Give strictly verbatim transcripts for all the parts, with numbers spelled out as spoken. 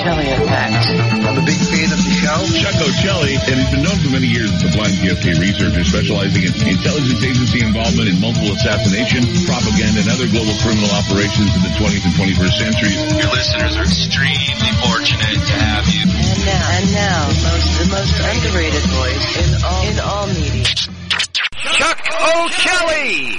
O'Kelly Effect. I'm a big fan of the show. Chuck O'Kelly, and he's been known for many years as a blind P F K researcher specializing in intelligence agency involvement in multiple assassination, propaganda, and other global criminal operations in the twentieth and twenty-first centuries. Your listeners are extremely fortunate to have you. And now, and now, the most, the most underrated voice in all, in all media. Chuck O'Kelly!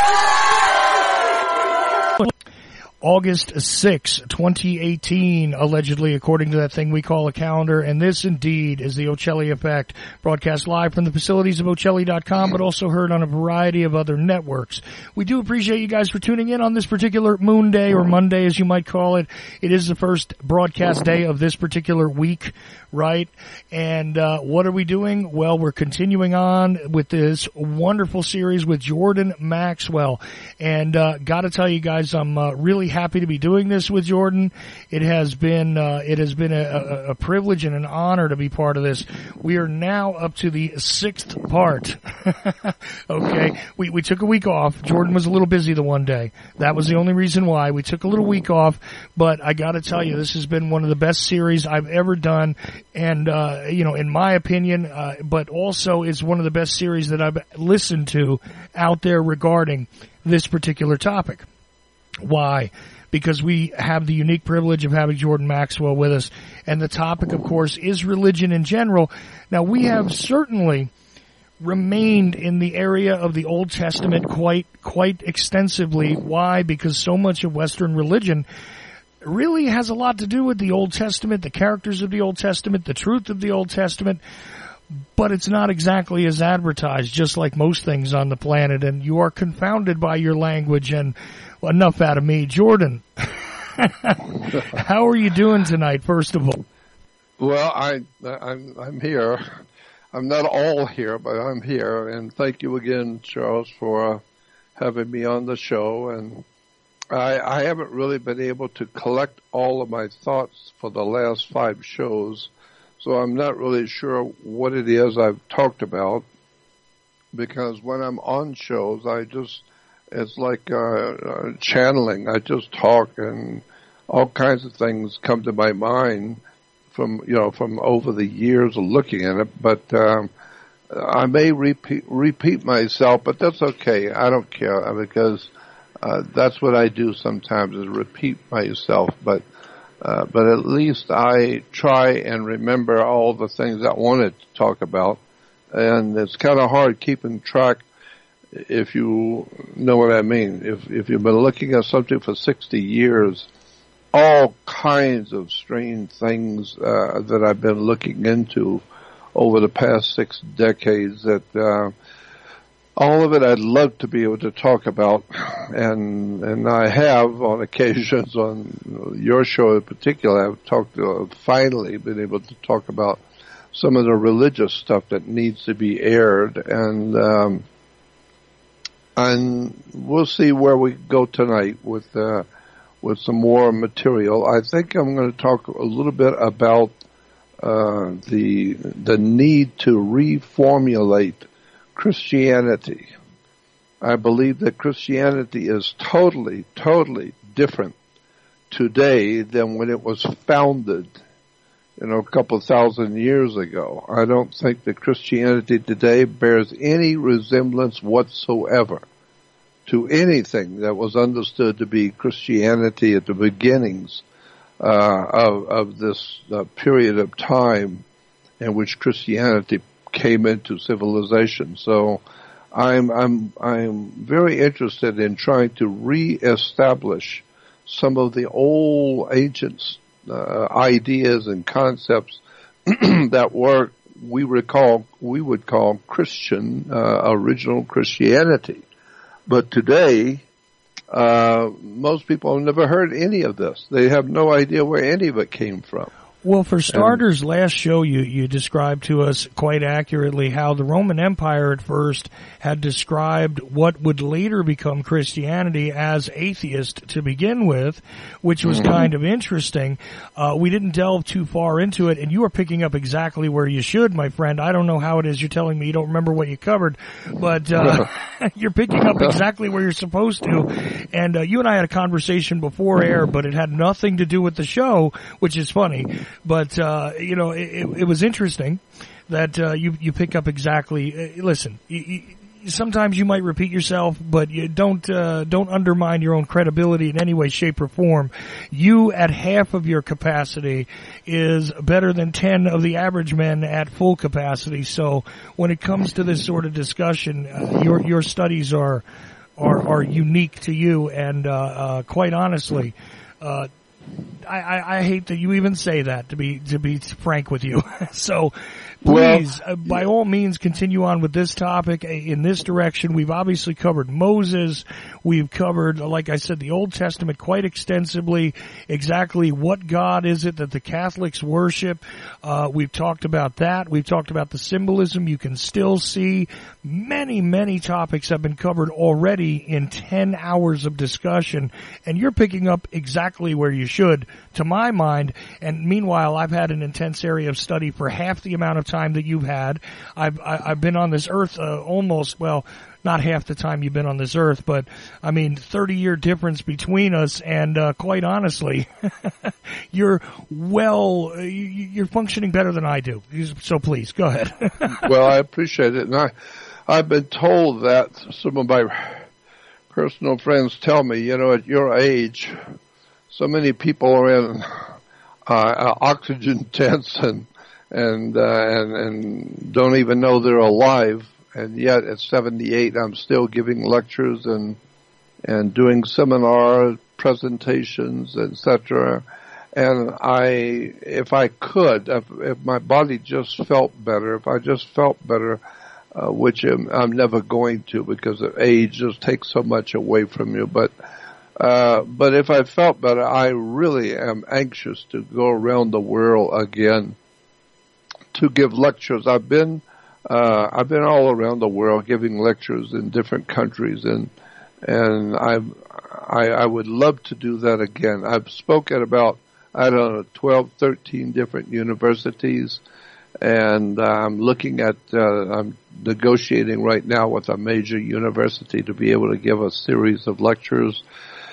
August sixth, twenty eighteen, allegedly, according to that thing we call a calendar. And this, indeed, is the O'Kelly Effect, broadcast live from the facilities of O'Kelly dot com, but also heard on a variety of other networks. We do appreciate you guys for tuning in on this particular Moon Day, or Monday, as you might call it. It is the first broadcast day of this particular week, right? And uh what are we doing? Well, we're continuing on with this wonderful series with Jordan Maxwell. And uh gotta tell you guys, I'm uh, really happy to be doing this with Jordan. It has been uh, it has been a, a, a privilege and an honor to be part of this. We are now up to the sixth part. Okay, we we took a week off. Jordan was a little busy the one day. That was the only reason why we took a little week off. But I got to tell you, this has been one of the best series I've ever done, and uh, you know, in my opinion, uh, but also is one of the best series that I've listened to out there regarding this particular topic. Why? Because we have the unique privilege of having Jordan Maxwell with us. And the topic, of course, is religion in general. Now, we have certainly remained in the area of the Old Testament quite, quite extensively. Why? Because so much of Western religion really has a lot to do with the Old Testament, the characters of the Old Testament, the truth of the Old Testament. But it's not exactly as advertised, just like most things on the planet. And you are confounded by your language. And well, enough out of me. Jordan, how are you doing tonight, first of all? Well, I, I'm, I'm here. I'm not all here, but I'm here. And thank you again, Charles, for uh, having me on the show. And I, I haven't really been able to collect all of my thoughts for the last five shows. So I'm not really sure what it is I've talked about, because when I'm on shows, I just, it's like uh, uh, channeling. I just talk, and all kinds of things come to my mind from, you know, from over the years of looking at it. But um, I may repeat, repeat myself, but that's okay. I don't care, because uh, that's what I do sometimes, is repeat myself. But Uh, but at least I try and remember all the things I wanted to talk about. And it's kind of hard keeping track, if you know what I mean. If, if you've been looking at something for sixty years, all kinds of strange things, uh, that I've been looking into over the past six decades that, uh, all of it I'd love to be able to talk about, and and I have on occasions on your show in particular. I've talked uh, finally been able to talk about some of the religious stuff that needs to be aired, and um, and we'll see where we go tonight with uh, with some more material. I think I'm going to talk a little bit about uh, the the need to reformulate Christianity. I believe that Christianity is totally, totally different today than when it was founded, you know, a couple of thousand years ago. I don't think that Christianity today bears any resemblance whatsoever to anything that was understood to be Christianity at the beginnings uh, of, of this uh, period of time in which Christianity came into civilization. So I'm I'm I'm very interested in trying to reestablish some of the old ancient uh, ideas and concepts that were we recall we would call Christian uh, original Christianity. But today, uh most people have never heard any of this. They have no idea where any of it came from. Well, for starters, last show you, you described to us quite accurately how the Roman Empire at first had described what would later become Christianity as atheist to begin with, which was kind of interesting. Uh, we didn't delve too far into it, and you are picking up exactly where you should, my friend. I don't know how it is you're telling me you don't remember what you covered, but uh, you're picking up exactly where you're supposed to. And uh, you and I had a conversation before air, but it had nothing to do with the show, which is funny. But, uh, you know, it, it was interesting that, uh, you, you pick up exactly, uh, listen, you, you, sometimes you might repeat yourself, but you don't, uh, don't undermine your own credibility in any way, shape, or form. You at half of your capacity is better than ten of the average men at full capacity. So when it comes to this sort of discussion, uh, your, your studies are, are, are unique to you. And, uh, uh, quite honestly, uh, I, I, I hate that you even say that, to be to be frank with you. So please, well, uh, by all means, continue on with this topic in this direction. We've obviously covered Moses. We've covered, like I said, the Old Testament quite extensively. Exactly what God is it that the Catholics worship? Uh, we've talked about that. We've talked about the symbolism you can still see. Many, many topics have been covered already in ten hours of discussion, and you're picking up exactly where you should, to my mind. And meanwhile, I've had an intense area of study for half the amount of time that you've had. I've I, I've been on this earth uh, almost, well, not half the time you've been on this earth, but I mean, thirty year difference between us. And uh, quite honestly, you're well, you're functioning better than I do. So please go ahead. Well, I appreciate it, and I I've been told that some of my personal friends tell me, you know, at your age, so many people are in uh, oxygen tents and and, uh, and and don't even know they're alive, and yet at seventy-eight, I'm still giving lectures and and doing seminar presentations, et cetera. And I, if I could, if, if my body just felt better, if I just felt better, uh, which I'm, I'm never going to because of age just takes so much away from you, but. Uh, but if I felt better, I really am anxious to go around the world again to give lectures. I've been, uh, I've been all around the world giving lectures in different countries, and, and I've, I, I would love to do that again. I've spoken at about, I don't know, twelve, thirteen different universities, and uh, I'm looking at, uh, I'm negotiating right now with a major university to be able to give a series of lectures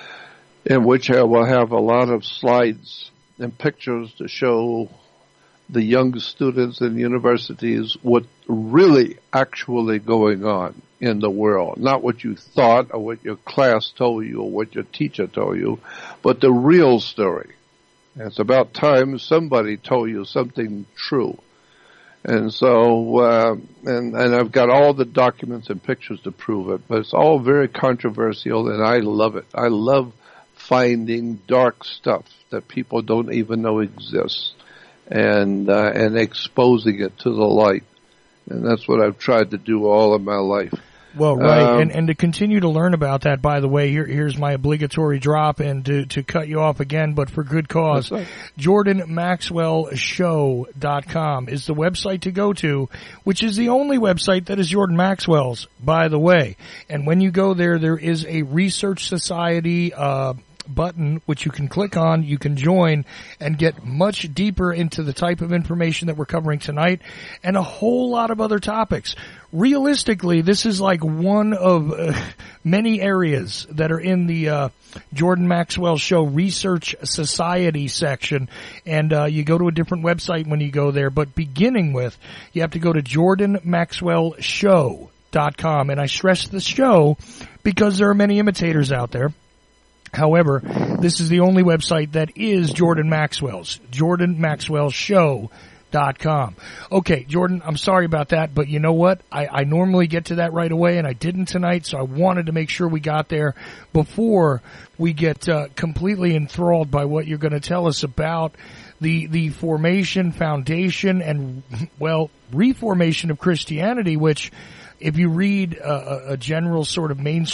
in which I will have a lot of slides and pictures to show the young students in universities what really actually going on in the world. Not what you thought or what your class told you or what your teacher told you, but the real story. And it's about time somebody told you something true. And so, uh, and, and I've got all the documents and pictures to prove it, but it's all very controversial, and I love it. I love finding dark stuff that people don't even know exists, and uh, and exposing it to the light. And that's what I've tried to do all of my life. Well, right, um, and and to continue to learn about that, by the way, here here's my obligatory drop, and to to cut you off again, but for good cause. Right. Jordan Maxwell Show dot com is the website to go to, which is the only website that is Jordan Maxwell's, by the way. And when you go there, there is a Research Society uh button which you can click on, you can join and get much deeper into the type of information that we're covering tonight and a whole lot of other topics. Realistically, this is like one of uh, many areas that are in the uh, Jordan Maxwell Show Research Society section, and uh, you go to a different website when you go there, but beginning with, you have to go to Jordan Maxwell Show dot com, and I stress the show because there are many imitators out there. However, this is the only website that is Jordan Maxwell's, Jordan Maxwell Show dot com. Okay, Jordan, I'm sorry about that, but you know what? I, I normally get to that right away, and I didn't tonight, so I wanted to make sure we got there before we get uh, completely enthralled by what you're going to tell us about the the formation, foundation, and, well, reformation of Christianity, which, if you read a, a general sort of mainstream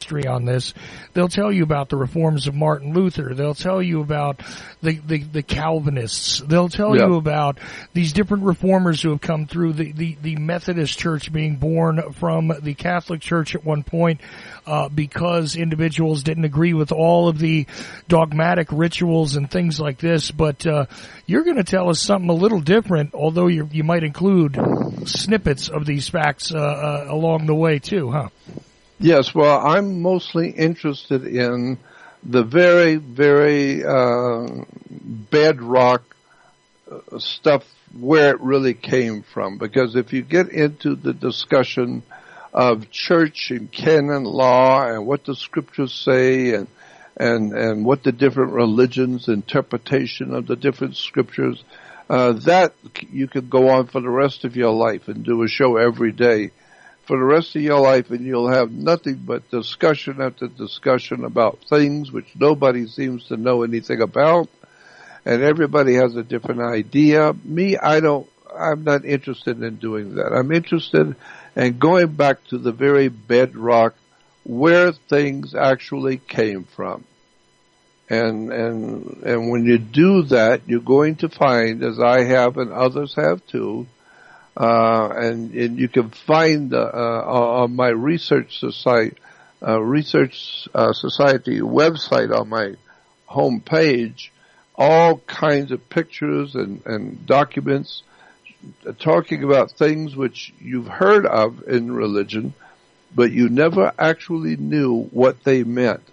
history on this. They'll tell you about the reforms of Martin Luther. They'll tell you about the, the, the Calvinists. They'll tell yeah. you about these different reformers who have come through, the, the, the Methodist Church being born from the Catholic Church at one point, uh, because individuals didn't agree with all of the dogmatic rituals and things like this. But, uh, you're going to tell us something a little different, although you you might include snippets of these facts, uh, uh, along the way too, huh? Yes, well, I'm mostly interested in the very, very uh, bedrock stuff where it really came from. Because if you get into the discussion of church and canon law and what the scriptures say and and and what the different religions' interpretation of the different scriptures, uh, that you could go on for the rest of your life and do a show every day for the rest of your life, and you'll have nothing but discussion after discussion about things which nobody seems to know anything about, and everybody has a different idea. Me, I don't, I'm not interested in doing that. I'm interested in going back to the very bedrock where things actually came from. And, and, and when you do that, you're going to find, as I have and others have too, Uh, and, and you can find, uh, uh, on my research society, uh, research, uh, society website on my home page, all kinds of pictures and, and documents talking about things which you've heard of in religion, but you never actually knew what they meant.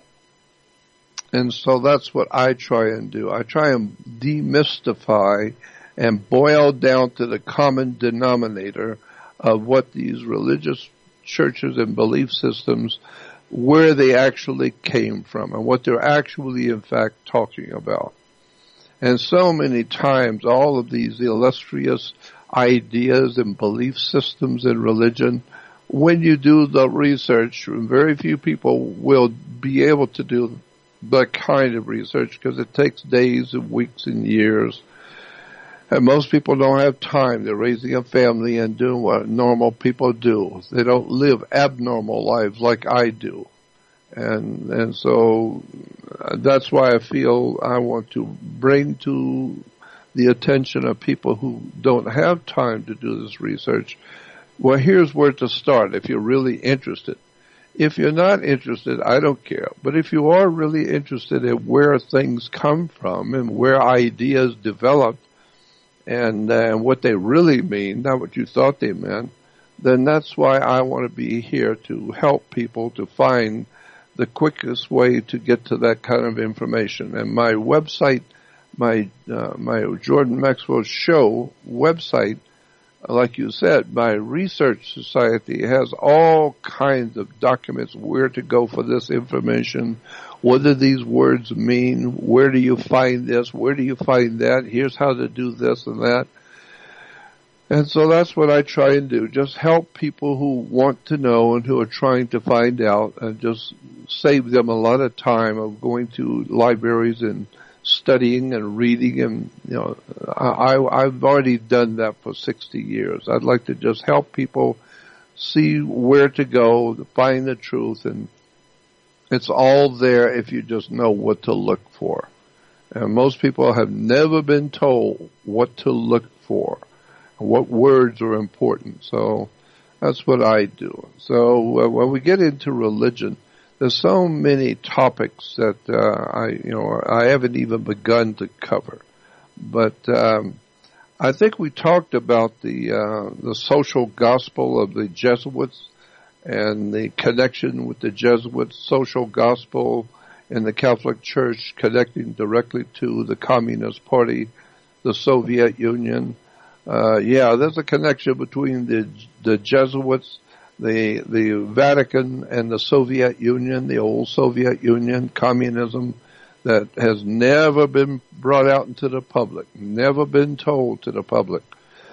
And so that's what I try and do. I try and demystify and boil down to the common denominator of what these religious churches and belief systems, where they actually came from and what they're actually in fact talking about. And so many times all of these illustrious ideas and belief systems in religion, when you do the research, very few people will be able to do that kind of research because it takes days and weeks and years. And most people don't have time. They're raising a family and doing what normal people do. They don't live abnormal lives like I do. And, and so that's why I feel I want to bring to the attention of people who don't have time to do this research. Well, here's where to start if you're really interested. If you're not interested, I don't care. But if you are really interested in where things come from and where ideas developed, and uh, what they really mean, not what you thought they meant, then that's why I want to be here to help people to find the quickest way to get to that kind of information. And my website, my uh, my Jordan Maxwell Show website, like you said, my research society has all kinds of documents where to go for this information. What do these words mean? Where do you find this? Where do you find that? Here's how to do this and that. And so that's what I try and do. Just help people who want to know and who are trying to find out, and just save them a lot of time of going to libraries and studying and reading. And, you know, I, I've already done that for sixty years. I'd like to just help people see where to go to find the truth, and it's all there if you just know what to look for. And most people have never been told what to look for, what words are important. So that's what I do. So uh, when we get into religion, there's so many topics that uh, I, you know, I haven't even begun to cover. But um, I think we talked about the uh, the social gospel of the Jesuits, and the connection with the Jesuit social gospel in the Catholic Church, connecting directly to the Communist Party, the Soviet Union. Uh, yeah, there's a connection between the the Jesuits, the the Vatican, and the Soviet Union, the old Soviet Union, communism, that has never been brought out into the public, never been told to the public.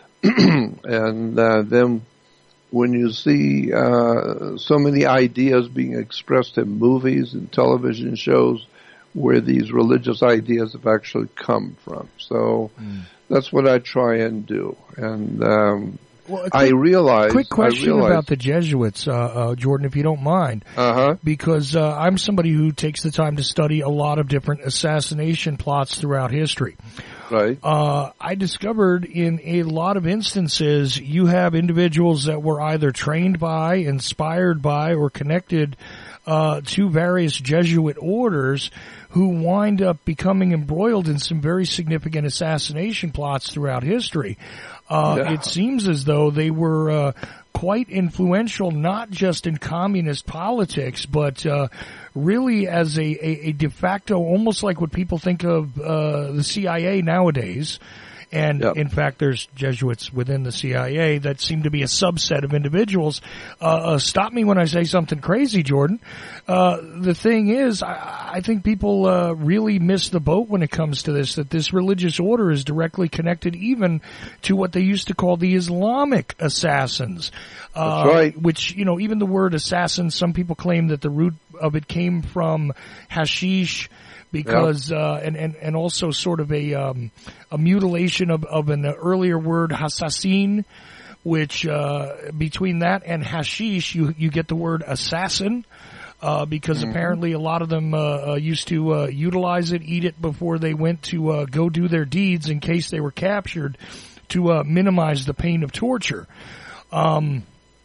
And uh, then when you see uh, so many ideas being expressed in movies and television shows where these religious ideas have actually come from. So mm. that's what I try and do. And um, Well, a quick, I realize. Quick question I realize, about the Jesuits, uh, uh, Jordan, if you don't mind. Uh-huh. Because uh, I'm somebody who takes the time to study a lot of different assassination plots throughout history. Right. Uh, I discovered in a lot of instances you have individuals that were either trained by, inspired by, or connected uh, to various Jesuit orders who wind up becoming embroiled in some very significant assassination plots throughout history. Uh, yeah. It seems as though they were uh, quite influential, not just in communist politics, but uh, really as a, a, a de facto, almost like what people think of uh, the C I A nowadays. And yep. in fact, there's Jesuits within the C I A that seem to be a subset of individuals. Uh, uh, stop me when I say something crazy, Jordan. Uh, the thing is, I, I think people uh, really miss the boat when it comes to this, that this religious order is directly connected even to what they used to call the Islamic assassins. Uh, That's right. Which, you know, even the word assassin, some people claim that the root of it came from hashish, because yep. uh and, and and also sort of a um a mutilation of of an earlier word hassassin, which uh between that and hashish you you get the word assassin, uh because mm-hmm. apparently a lot of them uh, uh used to uh utilize it, eat it before they went to uh go do their deeds in case they were captured, to uh minimize the pain of torture. Um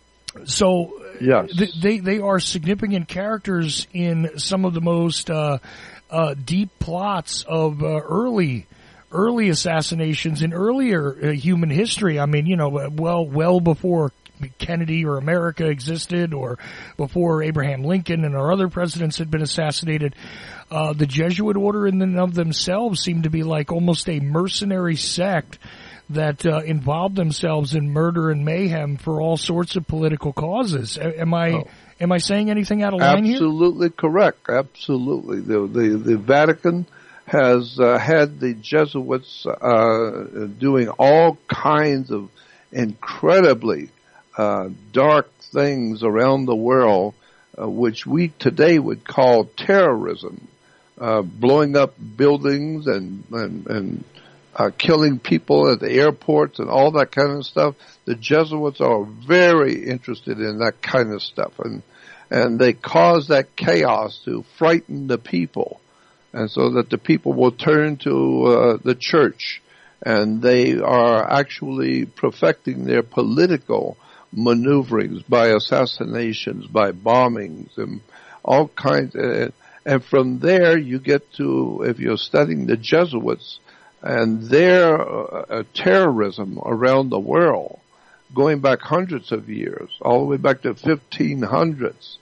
so yes. th- they they are significant characters in some of the most uh Uh, deep plots of uh, early, early assassinations in earlier uh, human history. I mean, you know, well, well before Kennedy or America existed, or before Abraham Lincoln and our other presidents had been assassinated. Uh, the Jesuit order in and of themselves seemed to be like almost a mercenary sect that uh, involved themselves in murder and mayhem for all sorts of political causes. Am I? Oh. Am I saying anything out of line here? Absolutely correct. Absolutely. The the, the Vatican has uh, had the Jesuits uh, doing all kinds of incredibly uh, dark things around the world, uh, which we today would call terrorism, uh, blowing up buildings and and, and uh, killing people at the airports and all that kind of stuff. The Jesuits are very interested in that kind of stuff, and and they cause that chaos to frighten the people, and so that the people will turn to uh, the church, and they are actually perfecting their political maneuverings by assassinations, by bombings, and all kinds. Of, and from there, you get to, if you're studying the Jesuits and their uh, terrorism around the world, going back hundreds of years, all the way back to fifteen hundreds.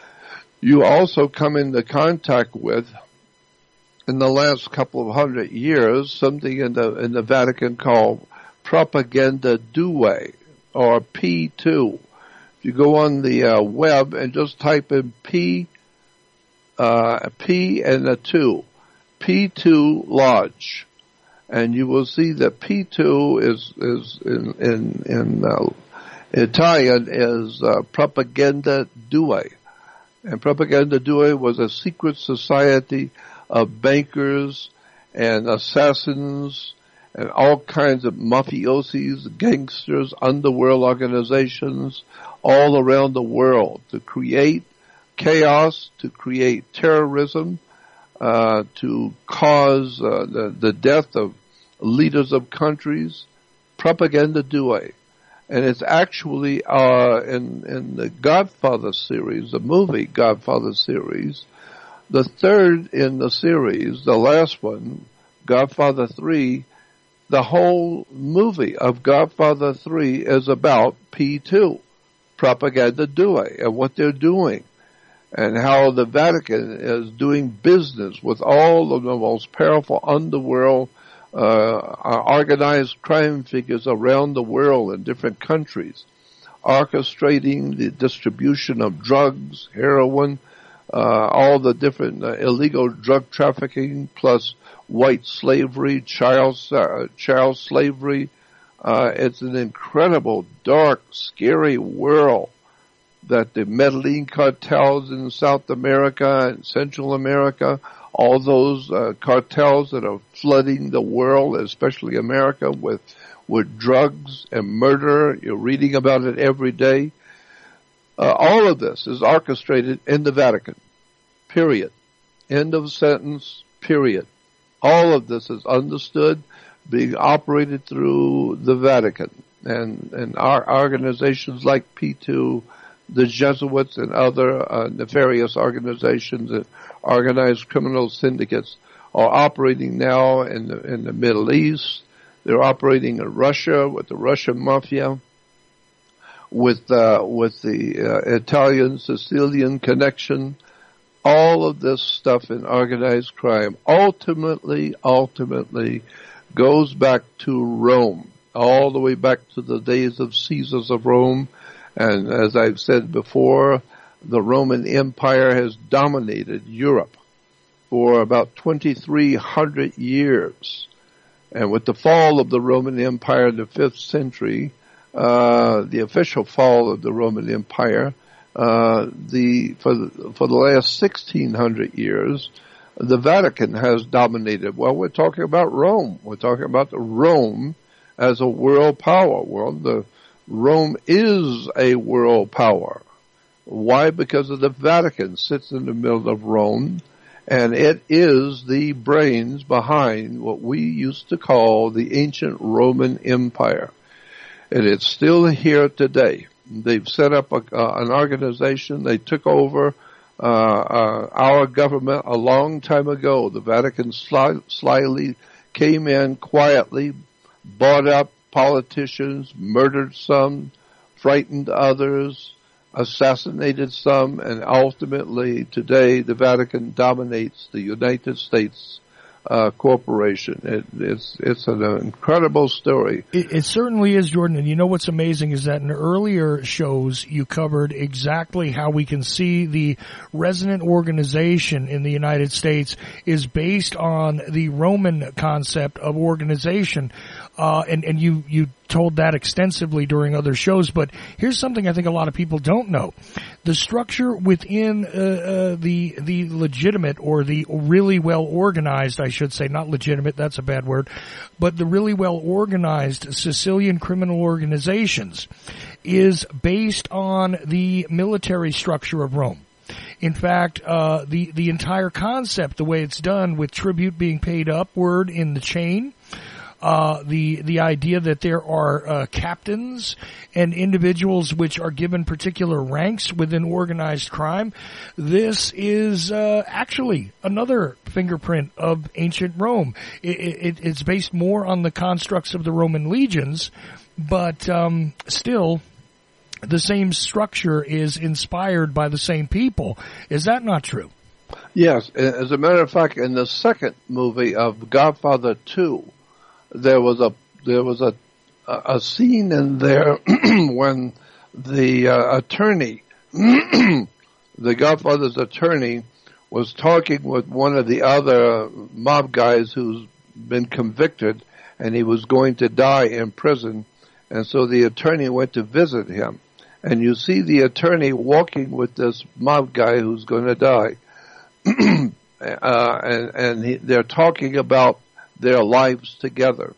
You also come into contact with, in the last couple of hundred years, something in the in the Vatican called Propaganda Due, or P two. If you go on the uh, web and just type in P, uh, P and a two, P two Lodge, and you will see that P two is is in in in uh, Italian is uh, Propaganda Due. And Propaganda Due was a secret society of bankers and assassins and all kinds of mafiosis, gangsters, underworld organizations all around the world to create chaos, to create terrorism, uh, to cause uh, the, the death of leaders of countries. Propaganda Due. And it's actually uh, in in the Godfather series, the movie Godfather series, the third in the series, the last one, Godfather three. The whole movie of Godfather three is about P two, Propaganda Due, and what they're doing, and how the Vatican is doing business with all of the most powerful underworld Uh, organized crime figures around the world in different countries, orchestrating the distribution of drugs, heroin, uh, all the different uh, illegal drug trafficking, plus white slavery, child uh, child slavery. Uh, it's an incredible, dark, scary world that the Medellin cartels in South America and Central America, all those uh, cartels that are flooding the world, especially America, with with drugs and murder. You're reading about it every day. Uh, all of this is orchestrated in the Vatican, period. End of sentence, period. All of this is understood, being operated through the Vatican. And, and our organizations like P two, the Jesuits and other uh, nefarious organizations and organized criminal syndicates are operating now in the, in the Middle East. They're operating in Russia with the Russian mafia, with uh, with the uh, Italian Sicilian connection. All of this stuff in organized crime ultimately, ultimately goes back to Rome, all the way back to the days of Caesars of Rome. And as I've said before, the Roman Empire has dominated Europe for about twenty-three hundred years. And with the fall of the Roman Empire in the fifth century, uh, the official fall of the Roman Empire, uh, the, for the, for the last sixteen hundred years, the Vatican has dominated. Well, we're talking about Rome. We're talking about the Rome as a world power. Well, the Rome is a world power. Why? Because of the Vatican sits in the middle of Rome, and it is the brains behind what we used to call the ancient Roman Empire. And it's still here today. They've set up a, uh, an organization. They took over uh, uh, our government a long time ago. The Vatican sly, slyly came in quietly, bought up politicians, murdered some, frightened others, assassinated some, and ultimately today the Vatican dominates the United States uh, corporation. It, it's it's an incredible story. It, it certainly is, Jordan. And you know what's amazing is that in earlier shows you covered exactly how we can see the resonant organization in the United States is based on the Roman concept of organization. Uh, and, and you, you told that extensively during other shows, but here's something I think a lot of people don't know. The structure within, uh, uh, the, the legitimate or the really well organized, I should say, not legitimate, that's a bad word, but the really well organized Sicilian criminal organizations is based on the military structure of Rome. In fact, uh, the, the entire concept, the way it's done with tribute being paid upward in the chain, Uh, the, the idea that there are, uh, captains and individuals which are given particular ranks within organized crime. This is, uh, actually another fingerprint of ancient Rome. It, it, it's based more on the constructs of the Roman legions, but, um, still, the same structure is inspired by the same people. Is that not true? Yes. As a matter of fact, in the second movie of Godfather two, there was a there was a a scene in there when the uh, attorney, the Godfather's attorney, was talking with one of the other mob guys who's been convicted, and he was going to die in prison, and so the attorney went to visit him, and you see the attorney walking with this mob guy who's going to die, uh, and and he, they're talking about their lives together.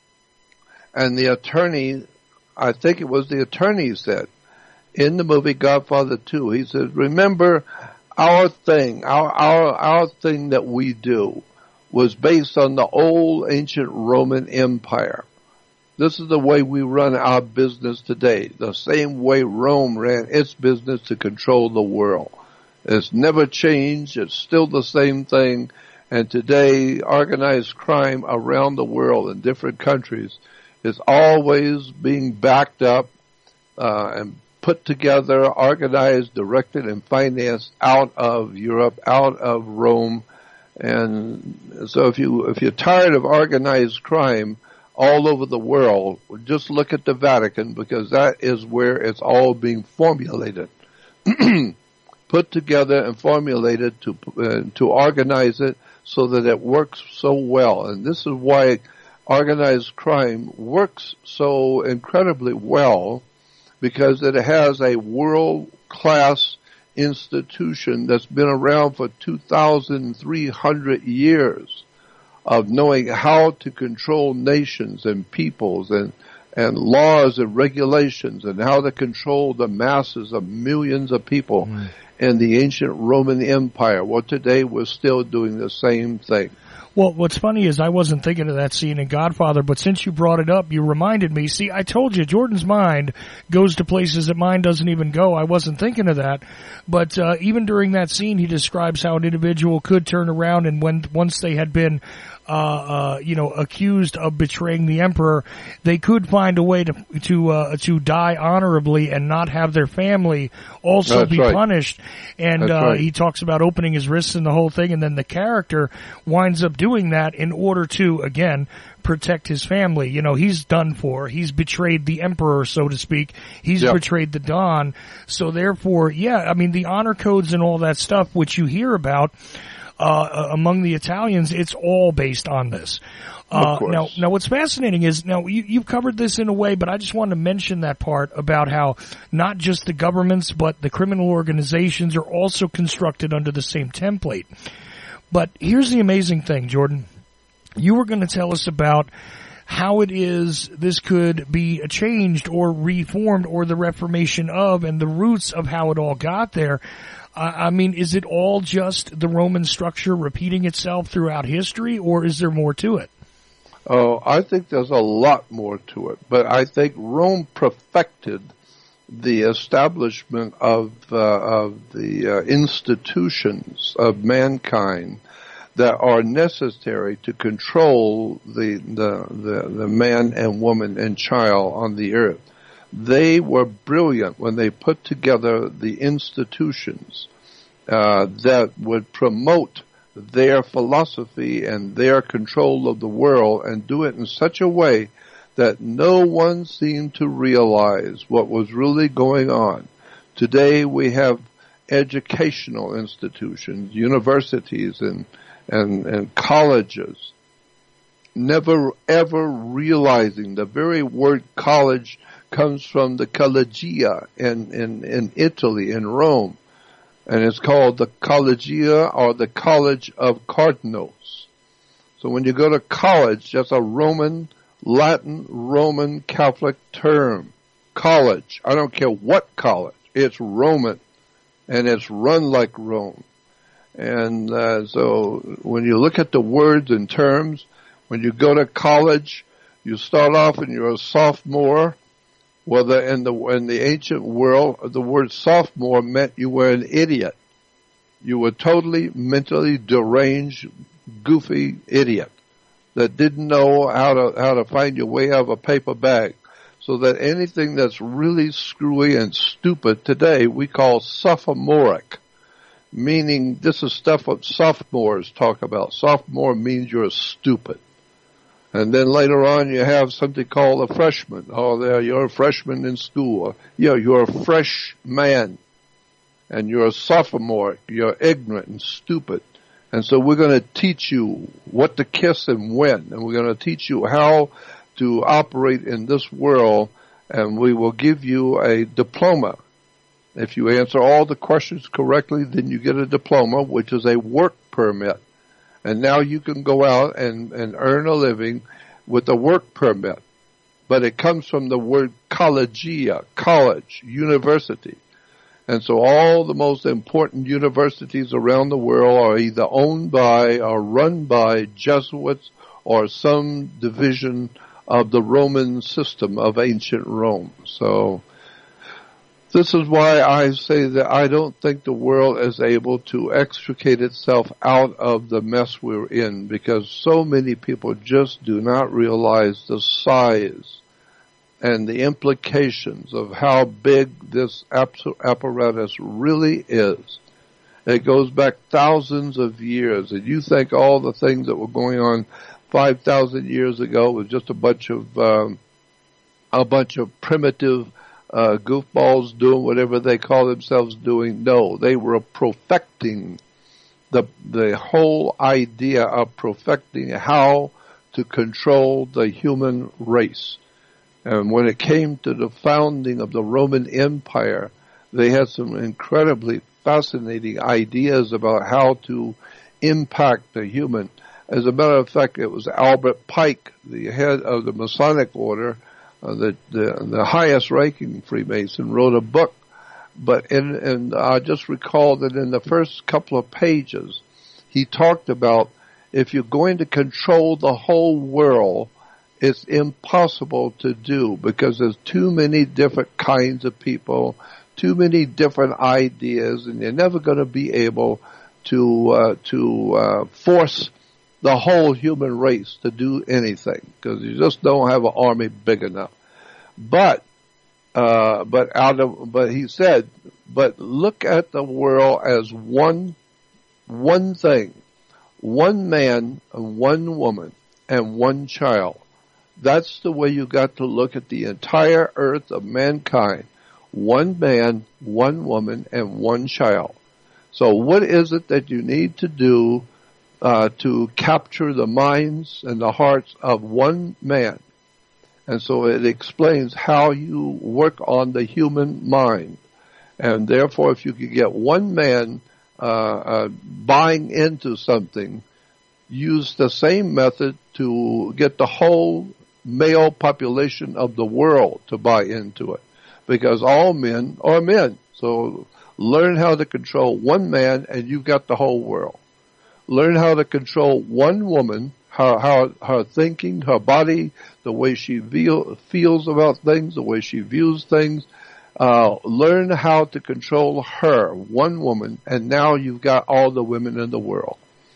And the attorney, I think it was the attorney said, in the movie Godfather two, he said, remember our thing, our, our, our thing that we do was based on the old ancient Roman Empire. This is the way we run our business today, the same way Rome ran its business to control the world. It's never changed. It's still the same thing. And today, organized crime around the world in different countries is always being backed up uh, and put together, organized, directed, and financed out of Europe, out of Rome. And so if you if you're tired of organized crime all over the world, just look at the Vatican, because that is where it's all being formulated. Put together and formulated to uh, to organize it so that it works so well. And this is why organized crime works so incredibly well, because it has a world-class institution that's been around for two thousand three hundred years. of knowing how to control nations and peoples and and laws and regulations and how to control the masses of millions of people mm. in the ancient Roman Empire. Well, today we're still doing the same thing. Well, what's funny is I wasn't thinking of that scene in Godfather, but since you brought it up, you reminded me. See, I told you, Jordan's mind goes to places that mine doesn't even go. I wasn't thinking of that. But uh, even during that scene, he describes how an individual could turn around, and when once they had been uh, uh, you know, accused of betraying the emperor, they could find a way to to uh, to die honorably and not have their family also That's be right. punished. And uh, right. he talks about opening his wrists and the whole thing, and then the character winds up doing that in order to, again, protect his family. You know, he's done for. He's betrayed the emperor, so to speak. He's yep. betrayed the Don. So therefore, yeah, I mean, the honor codes and all that stuff, which you hear about uh among the Italians, it's all based on this. Uh, now, now what's fascinating is, now you, you've covered this in a way, but I just wanted to mention that part about how not just the governments, but the criminal organizations are also constructed under the same template. But here's the amazing thing, Jordan. You were going to tell us about how it is this could be changed or reformed, or the reformation of, and the roots of how it all got there. Uh, I mean, is it all just the Roman structure repeating itself throughout history, or is there more to it? Oh, I think there's a lot more to it. But I think Rome perfected the establishment of, uh, of the uh, institutions of mankind that are necessary to control the, the, the, the man and woman and child on the earth. They were brilliant when they put together the institutions uh, that would promote their philosophy and their control of the world, and do it in such a way that no one seemed to realize what was really going on. Today we have educational institutions, universities and and, and colleges, never ever realizing the very word college comes from the collegia in, in, in Italy, in Rome. And it's called the Collegia, or the College of Cardinals. So when you go to college, that's a Roman, Latin, Roman Catholic term. College. I don't care what college. It's Roman. And it's run like Rome. And uh, so when you look at the words and terms, when you go to college, you start off and you're a sophomore. Well, the, in the in the ancient world, the word sophomore meant you were an idiot. You were totally mentally deranged, goofy idiot that didn't know how to how to find your way out of a paper bag. So that anything that's really screwy and stupid today we call sophomoric, meaning this is stuff what sophomores talk about. Sophomore means you're stupid. And then later on you have something called a freshman. Oh, there, you're a freshman in school. Yeah, you're a fresh man. And you're a sophomore. You're ignorant and stupid. And so we're going to teach you what to kiss and when. And we're going to teach you how to operate in this world. And we will give you a diploma. If you answer all the questions correctly, then you get a diploma, which is a work permit. And now you can go out and, and earn a living with a work permit. But it comes from the word collegia, college, university. And so all the most important universities around the world are either owned by or run by Jesuits or some division of the Roman system of ancient Rome. So this is why I say that I don't think the world is able to extricate itself out of the mess we're in, because so many people just do not realize the size and the implications of how big this apparatus really is. It goes back thousands of years, and you think all the things that were going on five thousand years ago was just a bunch of um, a bunch of primitive Uh, goofballs doing whatever they call themselves doing. No, they were perfecting the the whole idea of perfecting how to control the human race. And when it came to the founding of the Roman Empire, they had some incredibly fascinating ideas about how to impact the human. As a matter of fact, it was Albert Pike, the head of the Masonic Order, uh, the, the the highest-ranking Freemason, wrote a book. But in, in I just recall that in the first couple of pages, he talked about if you're going to control the whole world, it's impossible to do because there's too many different kinds of people, too many different ideas, and you're never going to be able to uh, to uh, force the whole human race to do anything because you just don't have an army big enough. But uh, but out of but he said, but look at the world as one one thing, one man, one woman, and one child. That's the way you got to look at the entire earth of mankind. One man, one woman, and one child. So what is it that you need to do uh, to capture the minds and the hearts of one man? And so it explains how you work on the human mind. And therefore, if you could get one man uh, uh, buying into something, use the same method to get the whole male population of the world to buy into it. Because all men are men. So learn how to control one man and you've got the whole world. Learn how to control one woman, her, her, her thinking, her body, the way she feel, feels about things, the way she views things. Uh, learn how to control her, one woman, and now you've got all the women in the world.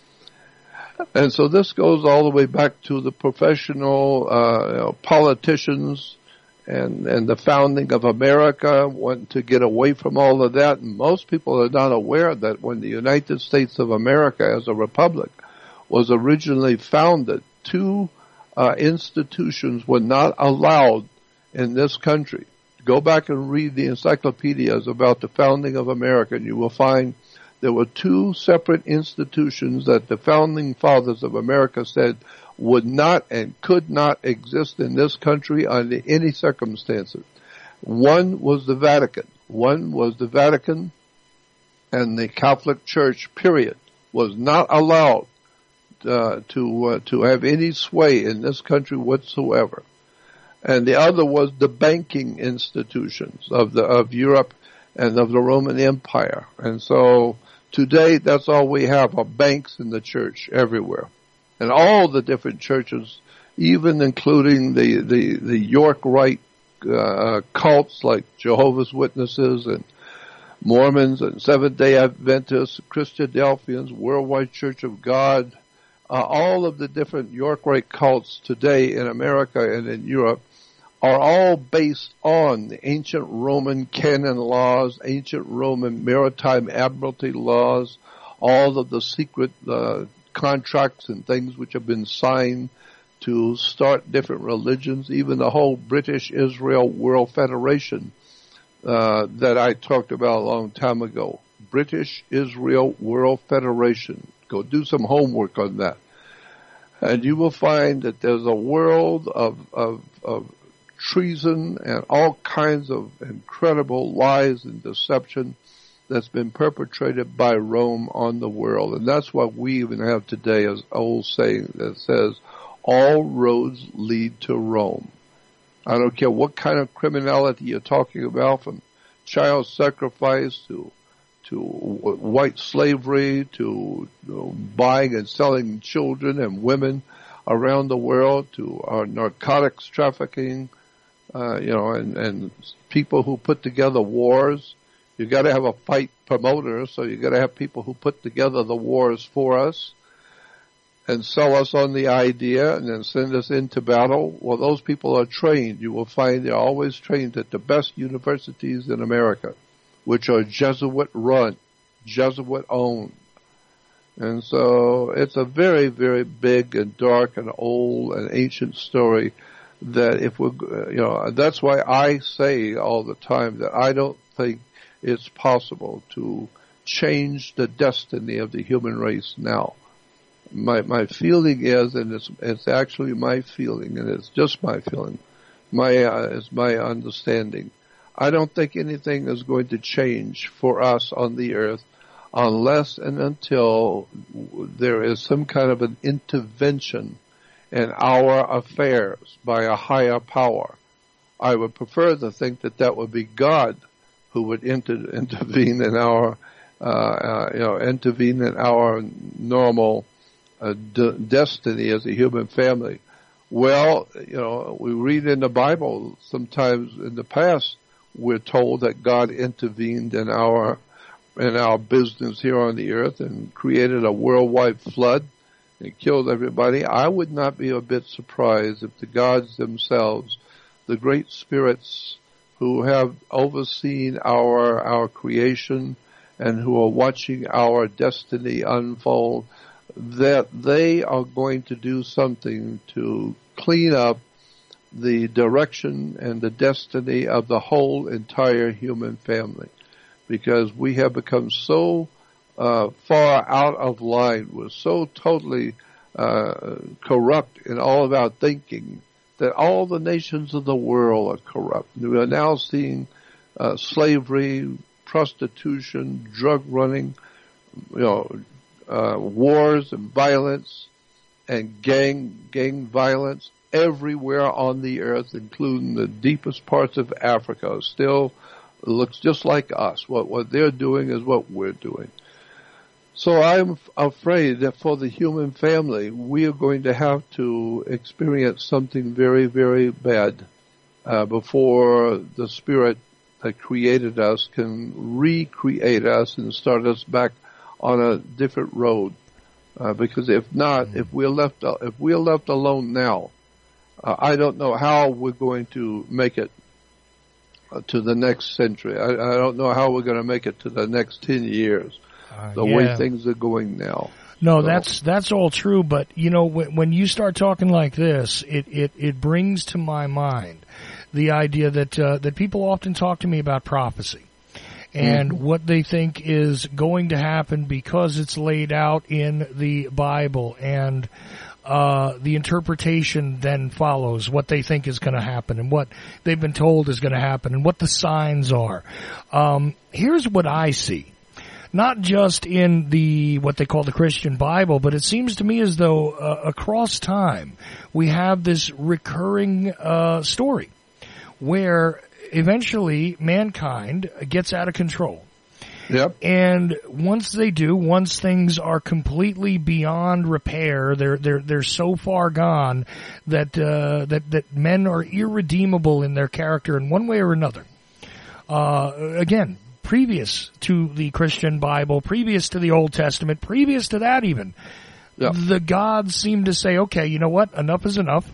And so this goes all the way back to the professional uh, you know, politicians and, and the founding of America, want to get away from all of that. And most people are not aware that when the United States of America as a republic was originally founded, two uh, institutions were not allowed in this country. Go back and read the encyclopedias about the founding of America, and you will find there were two separate institutions that the founding fathers of America said would not and could not exist in this country under any circumstances. One was the Vatican. One was the Vatican, and the Catholic Church, period, was not allowed uh, to uh, to have any sway in this country whatsoever. And the other was the banking institutions of the of Europe and of the Roman Empire. And so today, that's all we have are banks in the church everywhere. And all the different churches, even including the, the, the York Rite uh, cults like Jehovah's Witnesses and Mormons and Seventh-day Adventists, Christadelphians, Worldwide Church of God, uh, all of the different York Rite cults today in America and in Europe are all based on the ancient Roman canon laws, ancient Roman maritime admiralty laws, all of the secret uh, contracts and things which have been signed to start different religions, even the whole British Israel World Federation uh, that I talked about a long time ago. British Israel World Federation. Go do some homework on that. And you will find that there's a world of, of, of treason and all kinds of incredible lies and deception that's been perpetrated by Rome on the world. And that's what we even have today as old saying that says, all roads lead to Rome. I don't care what kind of criminality you're talking about, from child sacrifice to to white slavery to you know, buying and selling children and women around the world, to our narcotics trafficking, uh, you know, and, and people who put together wars. You got to have a fight promoter, so you got to have people who put together the wars for us and sell us on the idea and then send us into battle. Well, those people are trained. You will find they're always trained at the best universities in America, which are Jesuit-run, Jesuit-owned. And so it's a very, very big and dark and old and ancient story that if we're, you know, that's why I say all the time that I don't think it's possible to change the destiny of the human race now. My my feeling is, and it's it's actually my feeling, and it's just my feeling, my uh, it's my understanding. I don't think anything is going to change for us on the earth unless and until there is some kind of an intervention in our affairs by a higher power. I would prefer to think that that would be God who would inter- intervene in our, uh, uh, you know, intervene in our normal uh, d- destiny as a human family. Well, you know, we read in the Bible sometimes in the past we're told that God intervened in our in our business here on the earth and created a worldwide flood and killed everybody. I would not be a bit surprised if the gods themselves, the great spirits who have overseen our our creation and who are watching our destiny unfold, that they are going to do something to clean up the direction and the destiny of the whole entire human family, because we have become so uh, far out of line. We're so totally uh, corrupt in all of our thinking that all the nations of the world are corrupt. We are now seeing uh, slavery, prostitution, drug running, you know, uh, wars and violence and gang gang violence everywhere on the earth, including the deepest parts of Africa. Still looks just like us. What what they're doing is what we're doing. So I'm afraid that for the human family, we are going to have to experience something very, very bad uh, before the Spirit that created us can recreate us and start us back on a different road. Uh, because if not, if we're left if we're left alone now, uh, I don't know how we're going to make it uh, to the next century. I, I don't know how we're going to make it to the next ten years. Uh, the yeah. way things are going now. No, so. that's that's all true. But you know, when, when you start talking like this, it, it, it brings to my mind the idea that uh, that people often talk to me about prophecy and mm-hmm. what they think is going to happen because it's laid out in the Bible, and uh, the interpretation then follows what they think is going to happen and what they've been told is going to happen and what the signs are. Um, here's what I see. Not just in the what they call the Christian Bible, but it seems to me as though uh, across time we have this recurring uh, story where eventually mankind gets out of control. Yep. And once they do, once things are completely beyond repair, they're they're they're so far gone that uh, that that men are irredeemable in their character in one way or another. Uh, again. Previous to the Christian Bible, previous to the Old Testament, previous to that even, yeah. the gods seem to say, okay, you know what, enough is enough.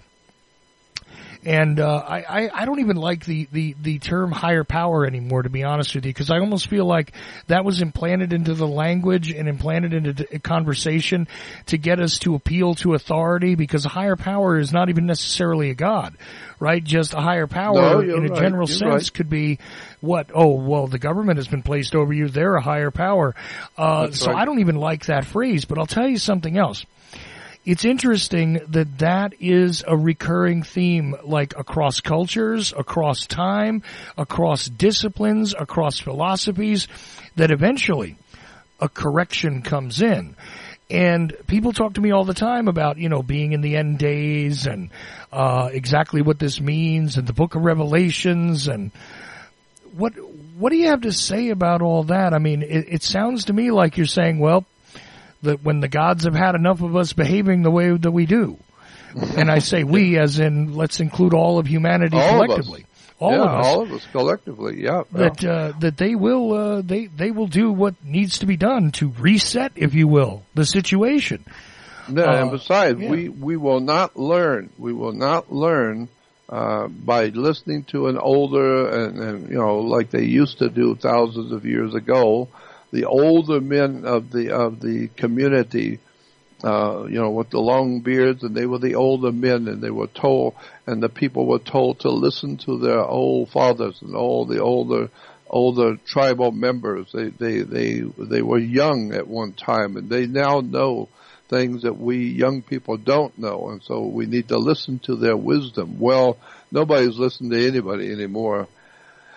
And uh, I, I, I don't even like the, the, the term higher power anymore, to be honest with you, because I almost feel like that was implanted into the language and implanted into the conversation to get us to appeal to authority, because a higher power is not even necessarily a god, right? Just a higher power no, in a right. general you're sense right. could be what? Oh, well, the government has been placed over you. They're a higher power. Uh, so right. I don't even like that phrase, but I'll tell you something else. It's interesting that that is a recurring theme, like across cultures, across time, across disciplines, across philosophies, that eventually a correction comes in. And people talk to me all the time about, you know, being in the end days and uh exactly what this means, and the book of Revelations, and what what do you have to say about all that? I mean, it, it sounds to me like you're saying, well, that when the gods have had enough of us behaving the way that we do, and I say we as in let's include all of humanity all collectively, of all yeah, of us, all of us collectively, yeah, that yeah. Uh, that they will uh, they they will do what needs to be done to reset, if you will, the situation. No, uh, and besides, yeah. we we will not learn. We will not learn uh, by listening to an older and, and you know, like they used to do thousands of years ago. The older men of the of the community, uh, you know, with the long beards, and they were the older men, and they were told, and the people were told to listen to their old fathers and all the older older tribal members. They they they they were young at one time, and they now know things that we young people don't know, and so we need to listen to their wisdom. Well, nobody's listening to anybody anymore.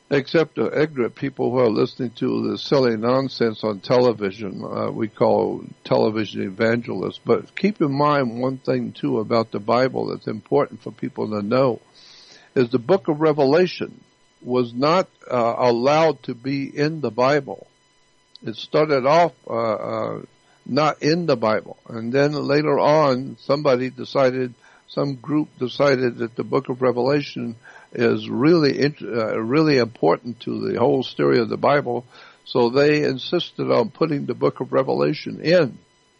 except the ignorant people who are listening to the silly nonsense on television. Uh, we call television evangelists. But keep in mind one thing, too, about the Bible that's important for people to know, is the book of Revelation was not uh, allowed to be in the Bible. It started off uh, uh, not in the Bible. And then later on, somebody decided, some group decided that the book of Revelation is really, uh, really important to the whole story of the Bible. So they insisted on putting the book of Revelation in.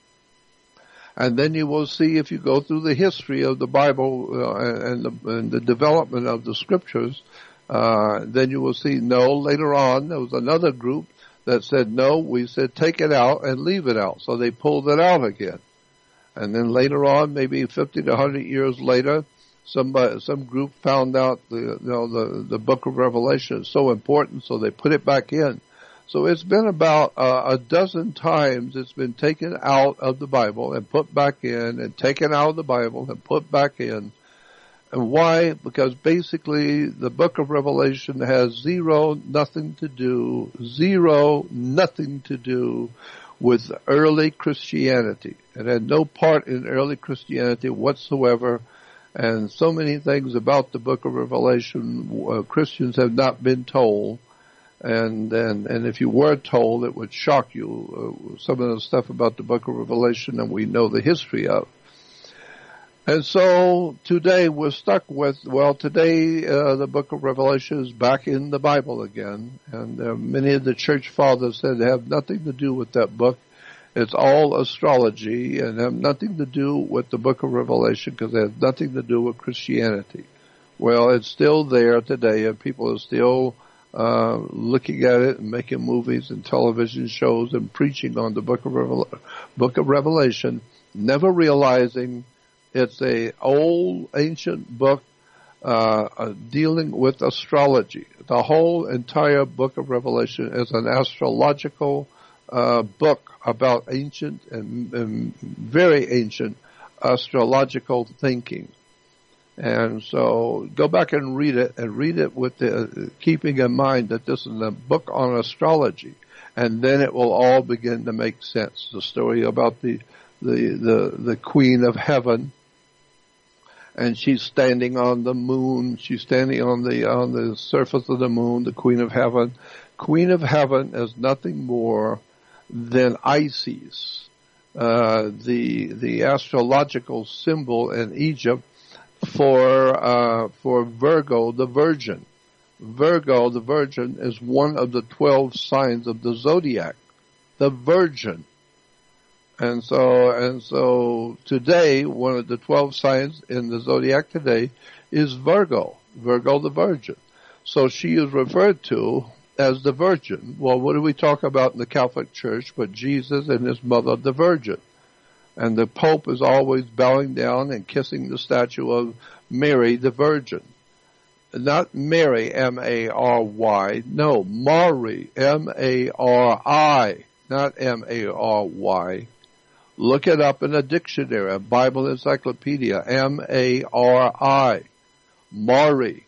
And then you will see, if you go through the history of the Bible uh, and, the, and the development of the scriptures, uh, then you will see, no, later on, there was another group that said, no, we said take it out and leave it out. So they pulled it out again. And then later on, maybe fifty to one hundred years later, somebody, some group found out the, you know, the, the book of Revelation is so important, so they put it back in. So it's been about uh, a dozen times it's been taken out of the Bible and put back in, and taken out of the Bible and put back in. And why? Because basically the book of Revelation has zero, nothing to do, zero, nothing to do with early Christianity. It had no part in early Christianity whatsoever. And so many things about the book of Revelation uh, Christians have not been told. And, and, and if you were told, it would shock you, uh, some of the stuff about the book of Revelation and we know the history of. And so today we're stuck with, well, today uh, the book of Revelation is back in the Bible again. And uh, many of the church fathers said they have nothing to do with that book. It's all astrology and have nothing to do with the book of Revelation because it has nothing to do with Christianity. Well, it's still there today and people are still uh looking at it and making movies and television shows and preaching on the book of Revel- book of Revelation, never realizing it's a old ancient book uh, uh dealing with astrology. The whole entire book of Revelation is an astrological uh book about ancient and, and very ancient astrological thinking. And so go back and read it, and read it with the, uh, keeping in mind that this is a book on astrology, and then it will all begin to make sense. The story about the the the, the Queen of Heaven, and she's standing on the moon. She's standing on the on the surface of the moon. The Queen of Heaven, Queen of Heaven is nothing more than Isis, uh, the the astrological symbol in Egypt for uh for Virgo the Virgin. Virgo the Virgin is one of the twelve signs of the zodiac, the Virgin. And so and so today one of the twelve signs in the zodiac today is Virgo, Virgo the Virgin. So she is referred to as the Virgin. Well, what do we talk about in the Catholic Church but Jesus and his mother the Virgin? And the Pope is always bowing down and kissing the statue of Mary the Virgin. Not Mary, M A R Y. No, Mari, M A R I, not M A R Y. Look it up in a dictionary, a Bible encyclopedia, M A R I. Mari.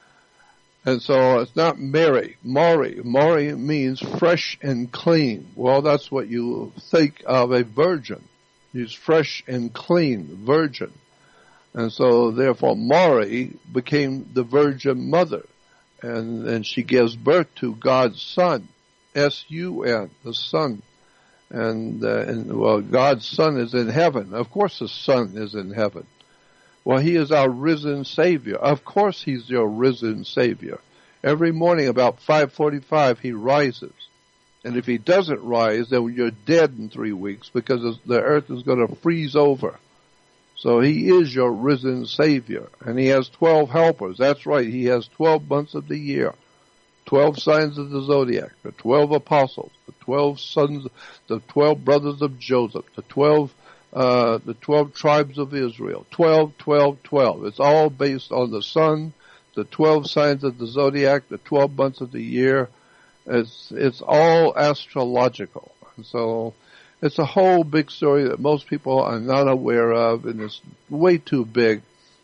And so it's not Mary, Mari. Mari means fresh and clean. Well, that's what you think of a virgin. She's fresh and clean, virgin. And so therefore Mari became the Virgin Mother. And, and she gives birth to God's Son, S U N, the Son. And, uh, and, well, God's Son is in heaven. Of course the Son is in heaven. Well, he is our risen Savior. Of course he's your risen Savior. Every morning about five forty-five he rises. And if he doesn't rise, then you're dead in three weeks because the earth is going to freeze over. So he is your risen Savior. And he has twelve helpers. That's right. He has twelve months of the year. Twelve signs of the zodiac. The twelve apostles. The twelve sons, the twelve brothers of Joseph. The twelve, uh, the twelve tribes of Israel. Twelve, twelve, twelve. It's all based on the sun, the twelve signs of the zodiac, the twelve months of the year. It's it's all astrological. And so It's a whole big story that most people are not aware of, and it's way too big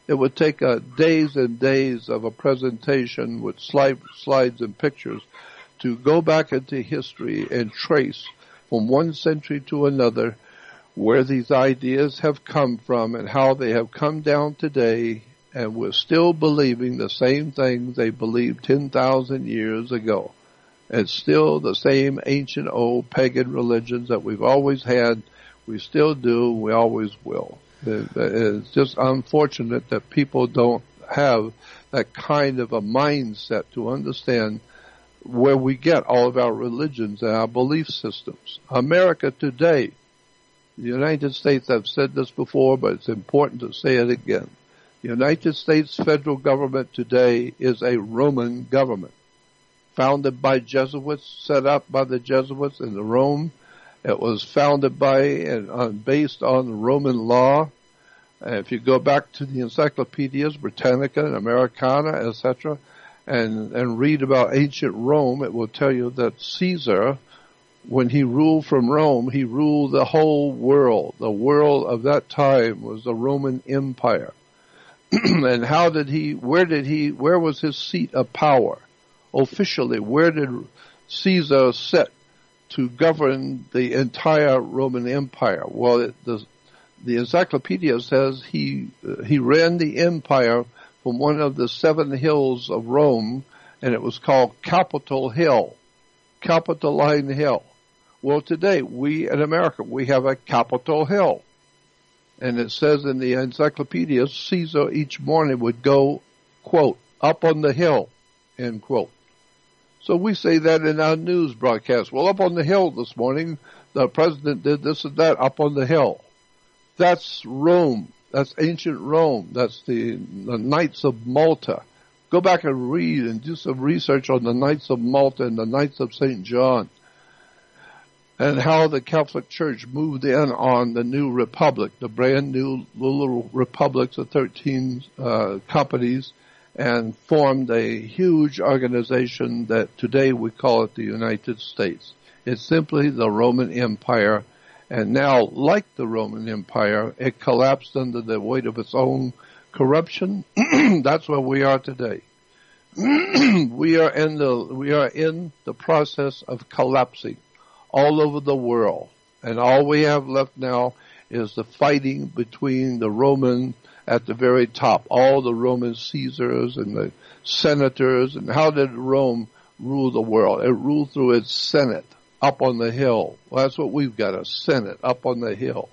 It would take uh, days and days of a presentation with slide, slides and pictures to go back into history and trace from one century to another where these ideas have come from and how they have come down today, and we're still believing the same things they believed ten thousand years ago. It's still the same ancient old pagan religions that we've always had. We still do. We always will. It's just unfortunate that people don't have that kind of a mindset to understand where we get all of our religions and our belief systems. America today, the United States, I've said this before, but it's important to say it again. The United States federal government today is a Roman government, founded by Jesuits, set up by the Jesuits in Rome. It was founded by and uh, based on Roman law. Uh, if you go back to the encyclopedias, Britannica and Americana, et cetera, and, and read about ancient Rome, it will tell you that Caesar, when he ruled from Rome, he ruled the whole world. The world of that time was the Roman Empire. And how did he, where did he, where was his seat of power? Officially, where did Caesar sit to govern the entire Roman Empire? Well, it, the, the encyclopedia says he, uh, he ran the empire from one of the seven hills of Rome, and it was called Capitol Hill, Capitoline Hill. Well, today, we in America, we have a Capitol Hill. And it says in the encyclopedia, Caesar each morning would go, quote, up on the hill, end quote. So we say that in our news broadcast. Well, up on the hill this morning, the president did this and that up on the hill. That's Rome. That's ancient Rome. That's the, the Knights of Malta. Go back and read and do some research on the Knights of Malta and the Knights of Saint John, and how the Catholic Church moved in on the new republic, the brand new little republics of thirteen uh, companies, and formed a huge organization that today we call it the United States. It's simply the Roman Empire, and now, like the Roman Empire, it collapsed under the weight of its own corruption. That's where we are today. we are in the we are in the process of collapsing all over the world, and all we have left now is the fighting between the Roman at the very top, all the Roman Caesars and the senators. And how did Rome rule the world? It ruled through its Senate up on the hill. Well, that's what we've got, a Senate up on the hill.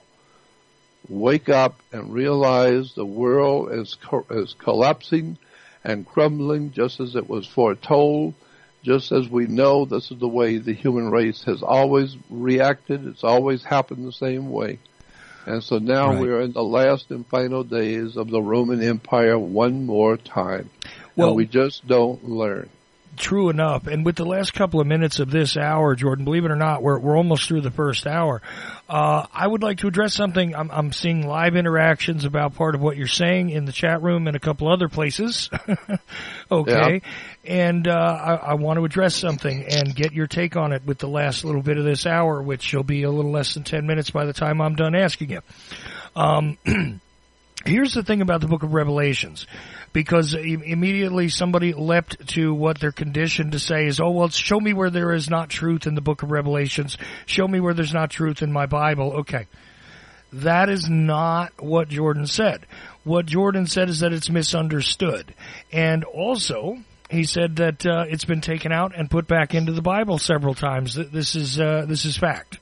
Wake up and realize the world is co- is collapsing and crumbling just as it was foretold. Just as we know, this is the way the human race has always reacted. It's always happened the same way. And so now right. we are in the last and final days of the Roman Empire one more time. Well, and we just don't learn. True enough. And with the last couple of minutes of this hour, Jordan, believe it or not, we're we're almost through the first hour. Uh, I would like to address something. I'm, I'm seeing live interactions about part of what you're saying in the chat room and a couple other places. Okay. Yeah. And uh, I, I want to address something and get your take on it with the last little bit of this hour, which will be a little less than ten minutes by the time I'm done asking you. Um, here's the thing about the book of Revelations. Because immediately somebody leapt to what they're conditioned to say is, oh, well, show me where there is not truth in the book of Revelations. Show me where there's not truth in my Bible. Okay. That is not what Jordan said. What Jordan said is that it's misunderstood. And also, he said that uh, it's been taken out and put back into the Bible several times. This is uh, this is fact.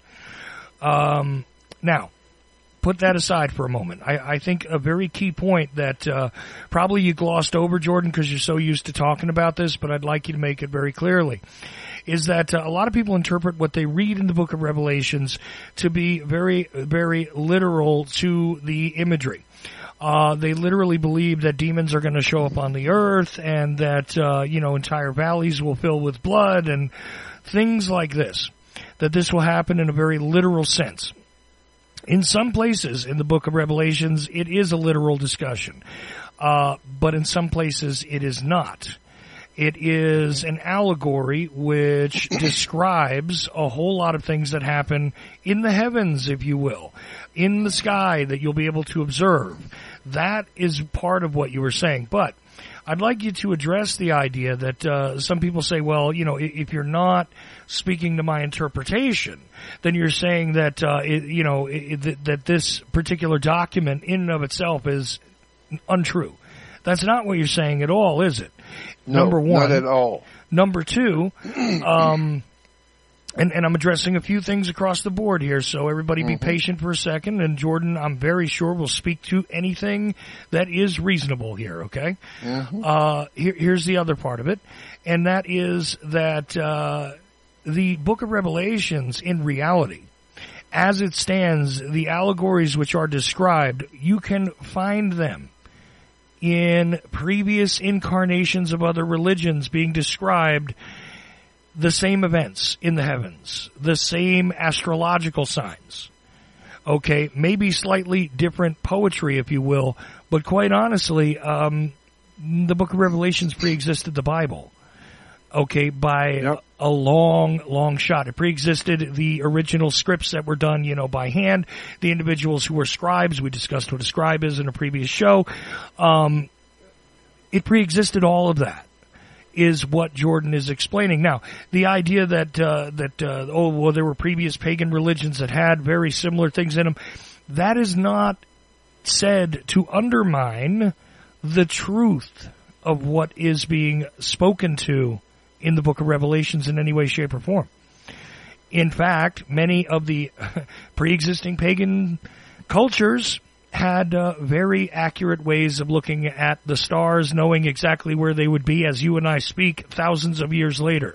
Um, now, put that aside for a moment. I, I think a very key point that uh, probably you glossed over, Jordan, because you're so used to talking about this, but I'd like you to make it very clearly, is that uh, a lot of people interpret what they read in the book of Revelations to be very, very literal to the imagery. Uh, they literally believe that demons are going to show up on the earth and that, uh, you know, entire valleys will fill with blood and things like this, that this will happen in a very literal sense. In some places in the book of Revelations, it is a literal discussion. Uh, but in some places, it is not. It is an allegory which describes a whole lot of things that happen in the heavens, if you will, in the sky that you'll be able to observe. That is part of what you were saying. But I'd like you to address the idea that uh, some people say, well, you know, if you're not speaking to my interpretation, then you're saying that, uh, it, you know, it, that this particular document in and of itself is untrue. That's not what you're saying at all, is it? No, Number one. not at all. Number two, um, and, and I'm addressing a few things across the board here, so everybody be mm-hmm. patient for a second. And Jordan, I'm very sure will speak to anything that is reasonable here, okay? Mm-hmm. Uh, here, here's the other part of it, and that is that uh, the Book of Revelations, in reality, as it stands, the allegories which are described, you can find them in previous incarnations of other religions being described, the same events in the heavens, the same astrological signs. Okay, maybe slightly different poetry, if you will, but quite honestly, um, the Book of Revelations pre-existed the Bible. Okay, by yep. a long, long shot. It pre-existed the original scripts that were done, you know, by hand. The individuals who were scribes, we discussed what a scribe is in a previous show. Um, it pre-existed all of that, is what Jordan is explaining. Now, the idea that, uh, that, uh, oh, well, there were previous pagan religions that had very similar things in them, that is not said to undermine the truth of what is being spoken to in the Book of Revelations in any way, shape, or form. In fact, many of the pre-existing pagan cultures had uh, very accurate ways of looking at the stars, knowing exactly where they would be as you and I speak thousands of years later,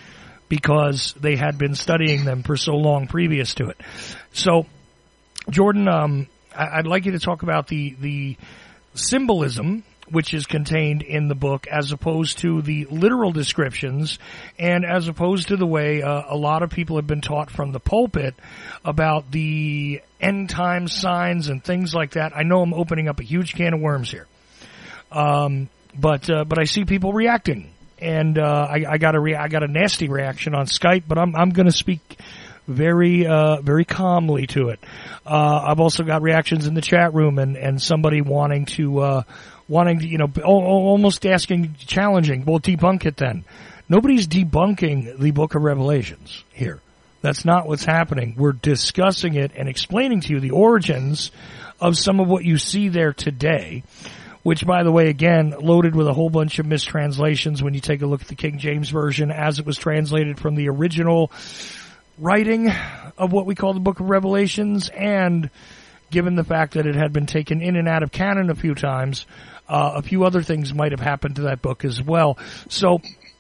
because they had been studying them for so long previous to it. So, Jordan, um, I- I'd like you to talk about the, the symbolism which is contained in the book, as opposed to the literal descriptions, and as opposed to the way uh, a lot of people have been taught from the pulpit about the end time signs and things like that. I know I'm opening up a huge can of worms here, um, but uh, but I see people reacting, and uh, I, I got a rea- I got a nasty reaction on Skype, but I'm I'm going to speak very uh, very calmly to it. Uh, I've also got reactions in the chat room, and and somebody wanting to. Uh, Wanting to, you know, almost asking, challenging, well, debunk it then. Nobody's debunking the Book of Revelations here. That's not what's happening. We're discussing it and explaining to you the origins of some of what you see there today, which, by the way, again, loaded with a whole bunch of mistranslations when you take a look at the King James Version as it was translated from the original writing of what we call the Book of Revelations, and given the fact that it had been taken in and out of canon a few times, Uh, a few other things might have happened to that book as well. So,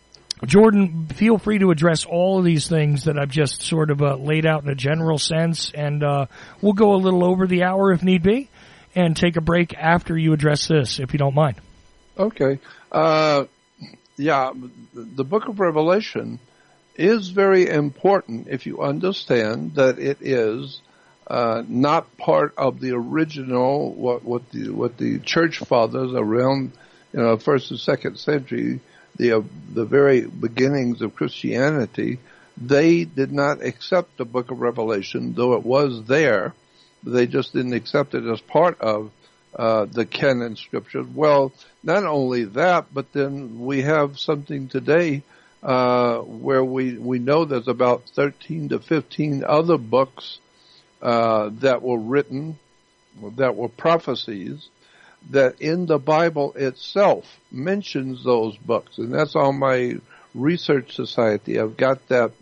Jordan, feel free to address all of these things that I've just sort of uh, laid out in a general sense, and uh, we'll go a little over the hour if need be, and take a break after you address this, if you don't mind. Okay. Uh, yeah, the Book of Revelation is very important if you understand that it is Uh, not part of the original, what, what the, what the church fathers around, you know, first and second century, the, uh, the very beginnings of Christianity, they did not accept the Book of Revelation, though it was there. They just didn't accept it as part of, uh, the canon scriptures. Well, not only that, but then we have something today, uh, where we, we know there's about thirteen to fifteen other books Uh, that were written, that were prophecies, that in the Bible itself mentions those books. And that's on my research society. I've got that,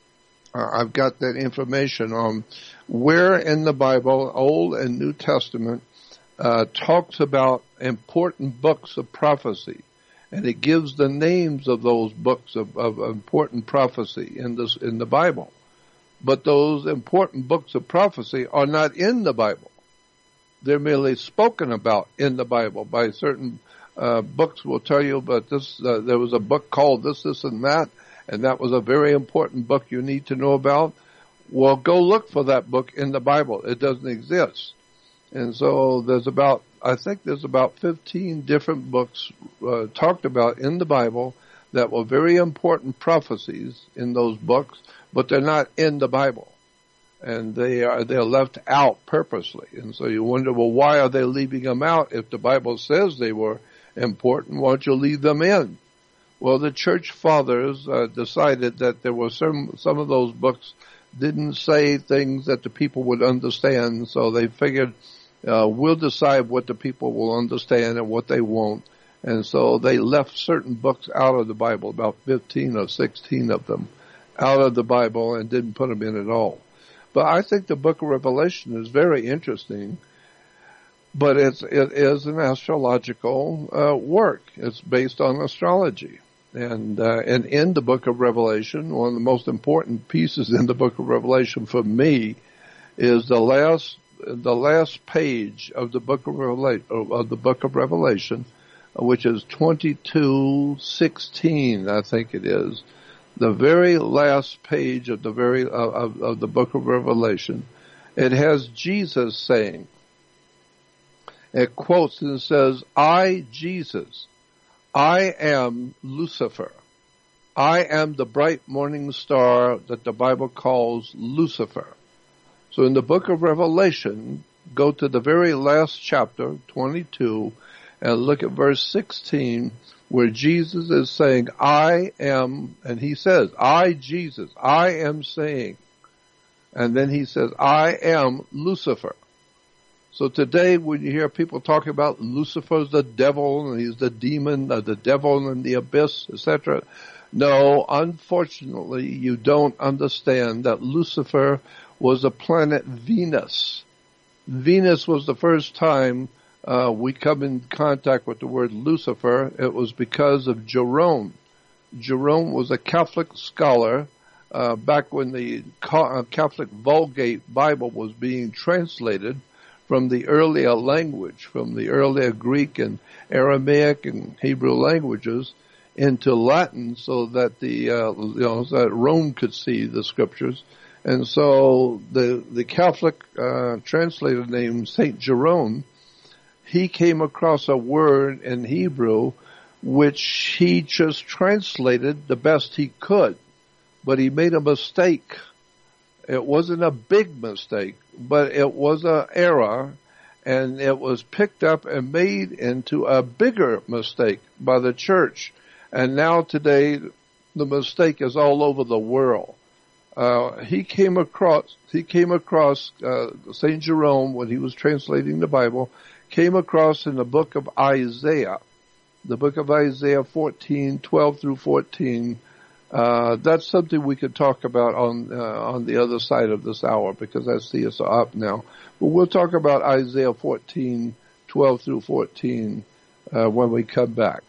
uh, I've got that information on where in the Bible, Old and New Testament, uh, talks about important books of prophecy. And it gives the names of those books of, of important prophecy in this, in the Bible. But those important books of prophecy are not in the Bible. They're merely spoken about in the Bible by certain uh, books will tell you, but this, uh, there was a book called this, this, and that, and that was a very important book you need to know about. Well, go look for that book in the Bible. It doesn't exist. And so there's about, I think there's about fifteen different books uh, talked about in the Bible that were very important prophecies in those books, but they're not in the Bible. And they are, they're left out purposely. And so you wonder, well, why are they leaving them out? If the Bible says they were important, why don't you leave them in? Well, the church fathers uh, decided that there were some, some of those books didn't say things that the people would understand, so they figured, uh, we'll decide what the people will understand and what they won't. And so they left certain books out of the Bible, about fifteen or sixteen of them, out of the Bible and didn't put them in at all. But I think the book of Revelation is very interesting, but it's, it is an astrological uh, work. It's based on astrology. And, uh, and in the book of Revelation, one of the most important pieces in the book of Revelation for me is the last, the last page of the book of Revelation, of the book of Revelation, which is twenty-two sixteen, I think it is. The very last page of the very of, of the book of Revelation, it has Jesus saying, it quotes and says, I, Jesus, I am Lucifer. I am the bright morning star that the Bible calls Lucifer. So in the book of Revelation, go to the very last chapter, twenty-two, and look at verse sixteen, where Jesus is saying, I am, and he says, I, Jesus, I am saying, and then he says, I am Lucifer. So today when you hear people talking about Lucifer's the devil, and he's the demon, uh, the devil in the abyss, et cetera, no, unfortunately, you don't understand that Lucifer was the planet Venus. Venus was the first time Uh, we come in contact with the word Lucifer. It was because of Jerome. Jerome was a Catholic scholar uh, back when the Catholic Vulgate Bible was being translated from the earlier language, from the earlier Greek and Aramaic and Hebrew languages into Latin, so that the uh, you know so that Rome could see the scriptures. And so the the Catholic uh, translator named Saint Jerome, he came across a word in Hebrew which he just translated the best he could, but he made a mistake. It wasn't a big mistake, but it was an error, and it was picked up and made into a bigger mistake by the church. And now today, the mistake is all over the world. Uh, he came across, he came across, uh, Saint Jerome, when he was translating the Bible, came across in the book of Isaiah, the book of Isaiah fourteen, twelve through fourteen. Uh, that's something we could talk about on, uh, on the other side of this hour, because I see us up now. But we'll talk about Isaiah fourteen, twelve through fourteen, uh, when we come back.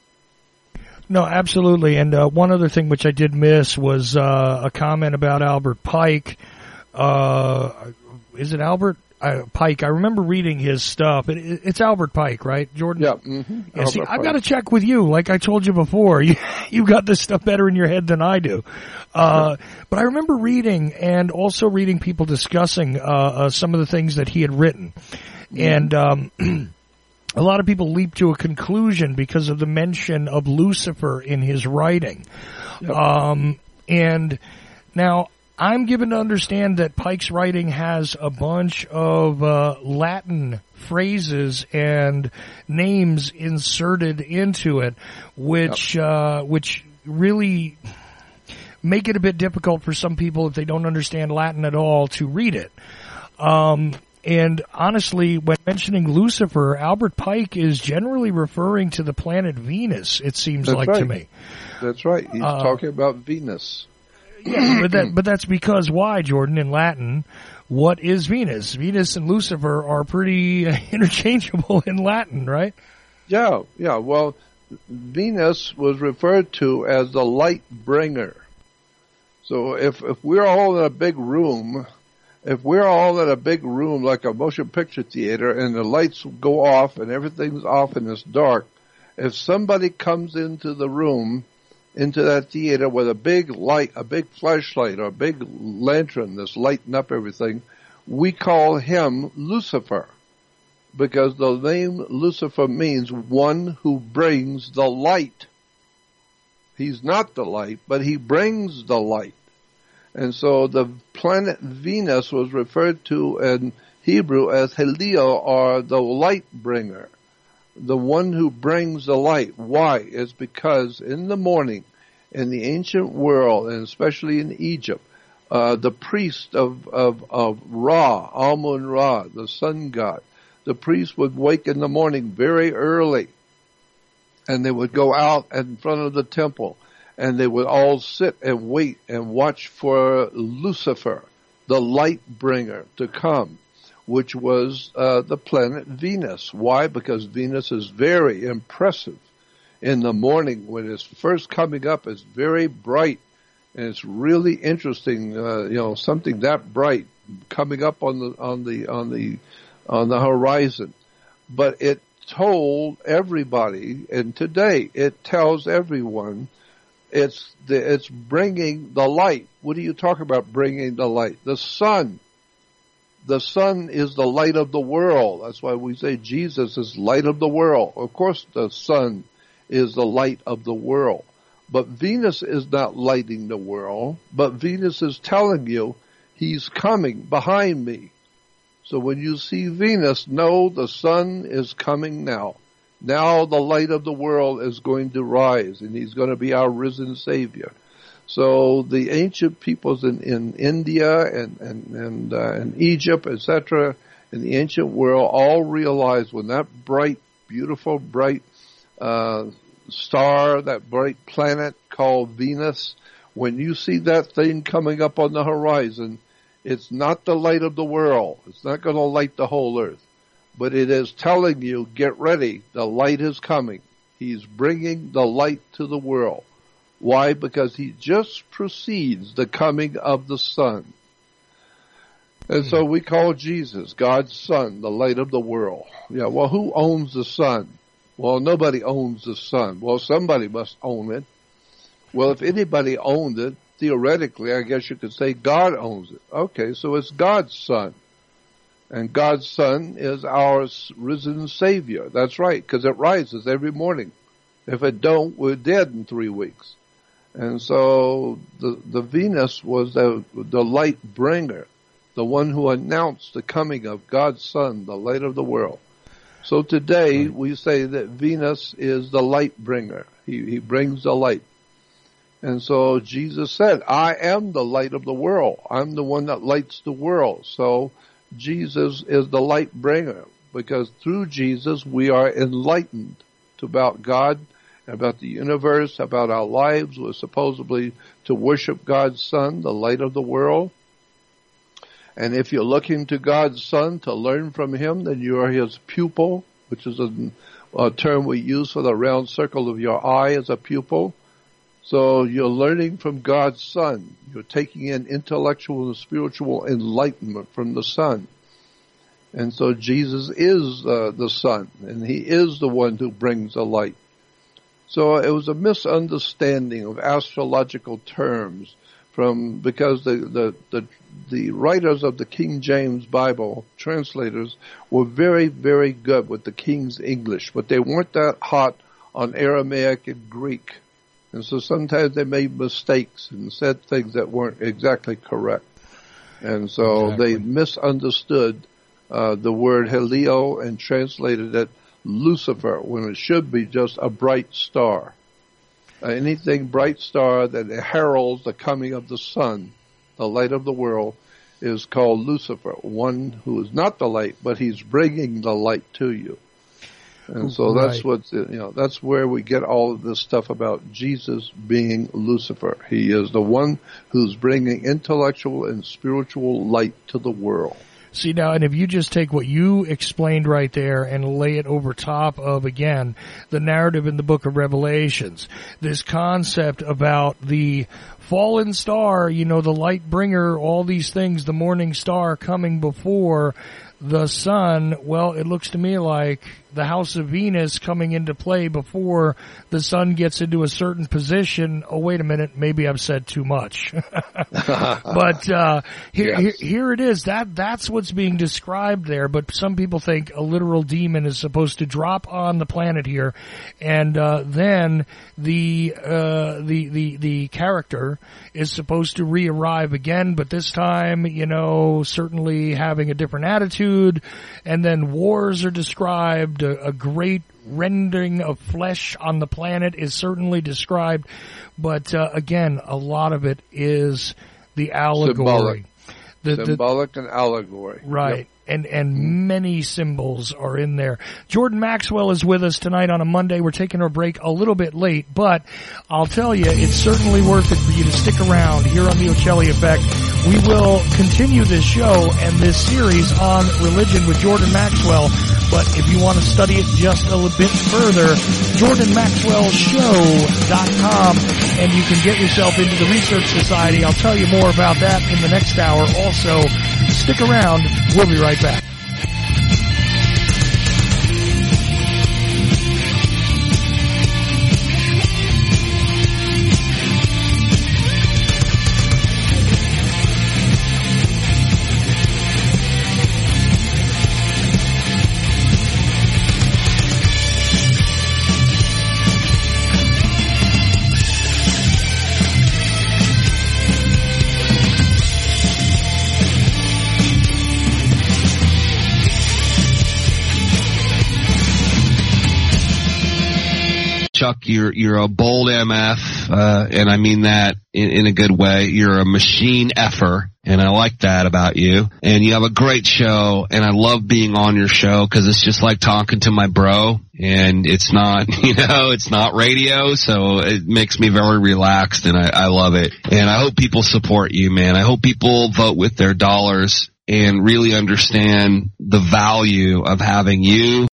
No, absolutely. And, uh, one other thing which I did miss was, uh, a comment about Albert Pike. Uh, is it Albert? Uh, Pike. I remember reading his stuff. It, it, it's Albert Pike, right, Jordan? Yeah. Mm-hmm. Yeah, see, I've got to check with you. Like I told you before, you you got this stuff better in your head than I do. Uh, but I remember reading and also reading people discussing uh, uh, some of the things that he had written, mm-hmm. and um, a lot of people leap to a conclusion because of the mention of Lucifer in his writing. Yep. Um, and now, I'm given to understand that Pike's writing has a bunch of uh, Latin phrases and names inserted into it, which yep. uh, which really make it a bit difficult for some people, if they don't understand Latin at all, to read it. Um, and honestly, when mentioning Lucifer, Albert Pike is generally referring to the planet Venus, it seems That's like right. to me. That's right. He's uh, talking about Venus. Yeah, but that but that's because why, Jordan, in Latin, what is Venus? Venus and Lucifer are pretty uh, interchangeable in Latin, right? Yeah, yeah. Well, Venus was referred to as the light bringer. So if if we're all in a big room, if we're all in a big room like a motion picture theater and the lights go off and everything's off and it's dark, if somebody comes into the room, into that theater with a big light, a big flashlight or a big lantern that's lighting up everything, we call him Lucifer, because the name Lucifer means one who brings the light. He's not the light, but he brings the light. And so the planet Venus was referred to in Hebrew as Helio, or the light bringer, the one who brings the light. Why? It's because in the morning, in the ancient world, and especially in Egypt, uh, the priest of, of, of Ra, Amun-Ra, the sun god, the priest would wake in the morning very early, and they would go out in front of the temple, and they would all sit and wait and watch for Lucifer, the light bringer, to come, which was uh, the planet Venus. Why? Because Venus is very impressive. In the morning, when it's first coming up, it's very bright, and it's really interesting. Uh, you know, something that bright coming up on the on the on the on the horizon. But it told everybody, and today it tells everyone. It's the, it's bringing the light. What do you talk about bringing the light? The sun. The sun is the light of the world. That's why we say Jesus is light of the world. Of course the sun is the light of the world. But Venus is not lighting the world, but Venus is telling you he's coming behind me. So when you see Venus, know the sun is coming now. Now the light of the world is going to rise, and he's going to be our risen Savior. So the ancient peoples in, in India and and and, uh, and Egypt, et cetera, in the ancient world, all realized when that bright, beautiful, bright uh, star, that bright planet called Venus, when you see that thing coming up on the horizon, it's not the light of the world. It's not going to light the whole earth. But it is telling you, get ready, the light is coming. He's bringing the light to the world. Why? Because he just precedes the coming of the sun. And so we call Jesus, God's Son, the light of the world. Yeah, well, who owns the sun? Well, nobody owns the sun. Well, somebody must own it. Well, if anybody owned it, theoretically, I guess you could say God owns it. Okay, so it's God's Son. And God's Son is our risen Savior. That's right, because it rises every morning. If it don't, we're dead in three weeks. And so the the Venus was the, the light bringer, the one who announced the coming of God's Son, the light of the world. So today right. we say that Venus is the light bringer. He, he brings the light. And so Jesus said, I am the light of the world. I'm the one that lights the world. So Jesus is the light bringer, because through Jesus we are enlightened about God, about the universe, about our lives. We're supposedly to worship God's Son, the light of the world. And if you're looking to God's Son to learn from him, then you are his pupil, which is a, a term we use for the round circle of your eye as a pupil. So you're learning from God's Son. You're taking in intellectual and spiritual enlightenment from the Son. And so Jesus is uh, the Son, and he is the one who brings the light. So it was a misunderstanding of astrological terms from because the, the, the, the writers of the King James Bible, translators, were very, very good with the King's English, but they weren't that hot on Aramaic and Greek. And so sometimes they made mistakes and said things that weren't exactly correct. And so exactly. they misunderstood uh, the word Helio and translated it Lucifer, when it should be just a bright star. Uh, anything bright star that heralds the coming of the sun, the light of the world, is called Lucifer, one who is not the light, but he's bringing the light to you. And so that's right. what, you know, that's where we get all of this stuff about Jesus being Lucifer. He is the one who's bringing intellectual and spiritual light to the world. See now, and if you just take what you explained right there and lay it over top of, again, the narrative in the book of Revelations, this concept about the fallen star, you know, the light bringer, all these things, the morning star coming before the sun, well, it looks to me like the house of Venus coming into play before the sun gets into a certain position. Oh, wait a minute. Maybe I've said too much. But, uh, here, Yes. here, here it is. That, that's what's being described there. But some people think a literal demon is supposed to drop on the planet here. And, uh, then the, uh, the, the, the character is supposed to re-arrive again, but this time, you know, certainly having a different attitude. And then wars are described. A, a great rendering of flesh on the planet is certainly described, but uh, again, a lot of it is the allegory. Symbolic, The, the, Symbolic and allegory. right. Yep. And, and many symbols are in there. Jordan Maxwell is with us tonight on a Monday. We're taking our break a little bit late, but I'll tell you, it's certainly worth it for you to stick around here on the Ocelli Effect. We will continue this show and this series on religion with Jordan Maxwell, but if you want to study it just a little bit further, jordan maxwell show dot com, and you can get yourself into the Research Society. I'll tell you more about that in the next hour. Also, stick around. We'll be right back. Chuck, you're you're a bold M F, uh, and I mean that in, in a good way. You're a machine effer, and I like that about you. And you have a great show, and I love being on your show because it's just like talking to my bro, and it's not, you know, it's not radio, so it makes me very relaxed, and I, I love it. And I hope people support you, man. I hope people vote with their dollars and really understand the value of having you.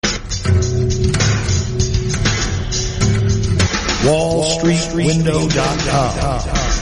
wall street window dot com.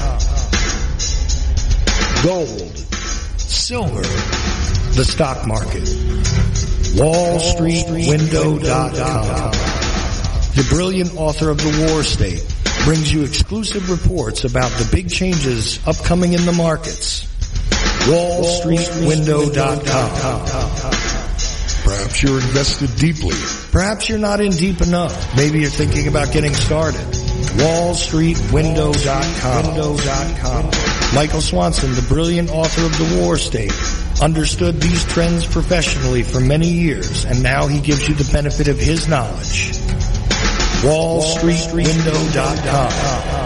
Gold, silver, the stock market. wall street window dot com. The brilliant author of The War State brings you exclusive reports about the big changes upcoming in the markets. wall street window dot com. Perhaps you're invested deeply. Perhaps you're not in deep enough. Maybe you're thinking about getting started. wall street window dot com. Michael Swanson, the brilliant author of The War State, understood these trends professionally for many years, and now he gives you the benefit of his knowledge. wall street window dot com.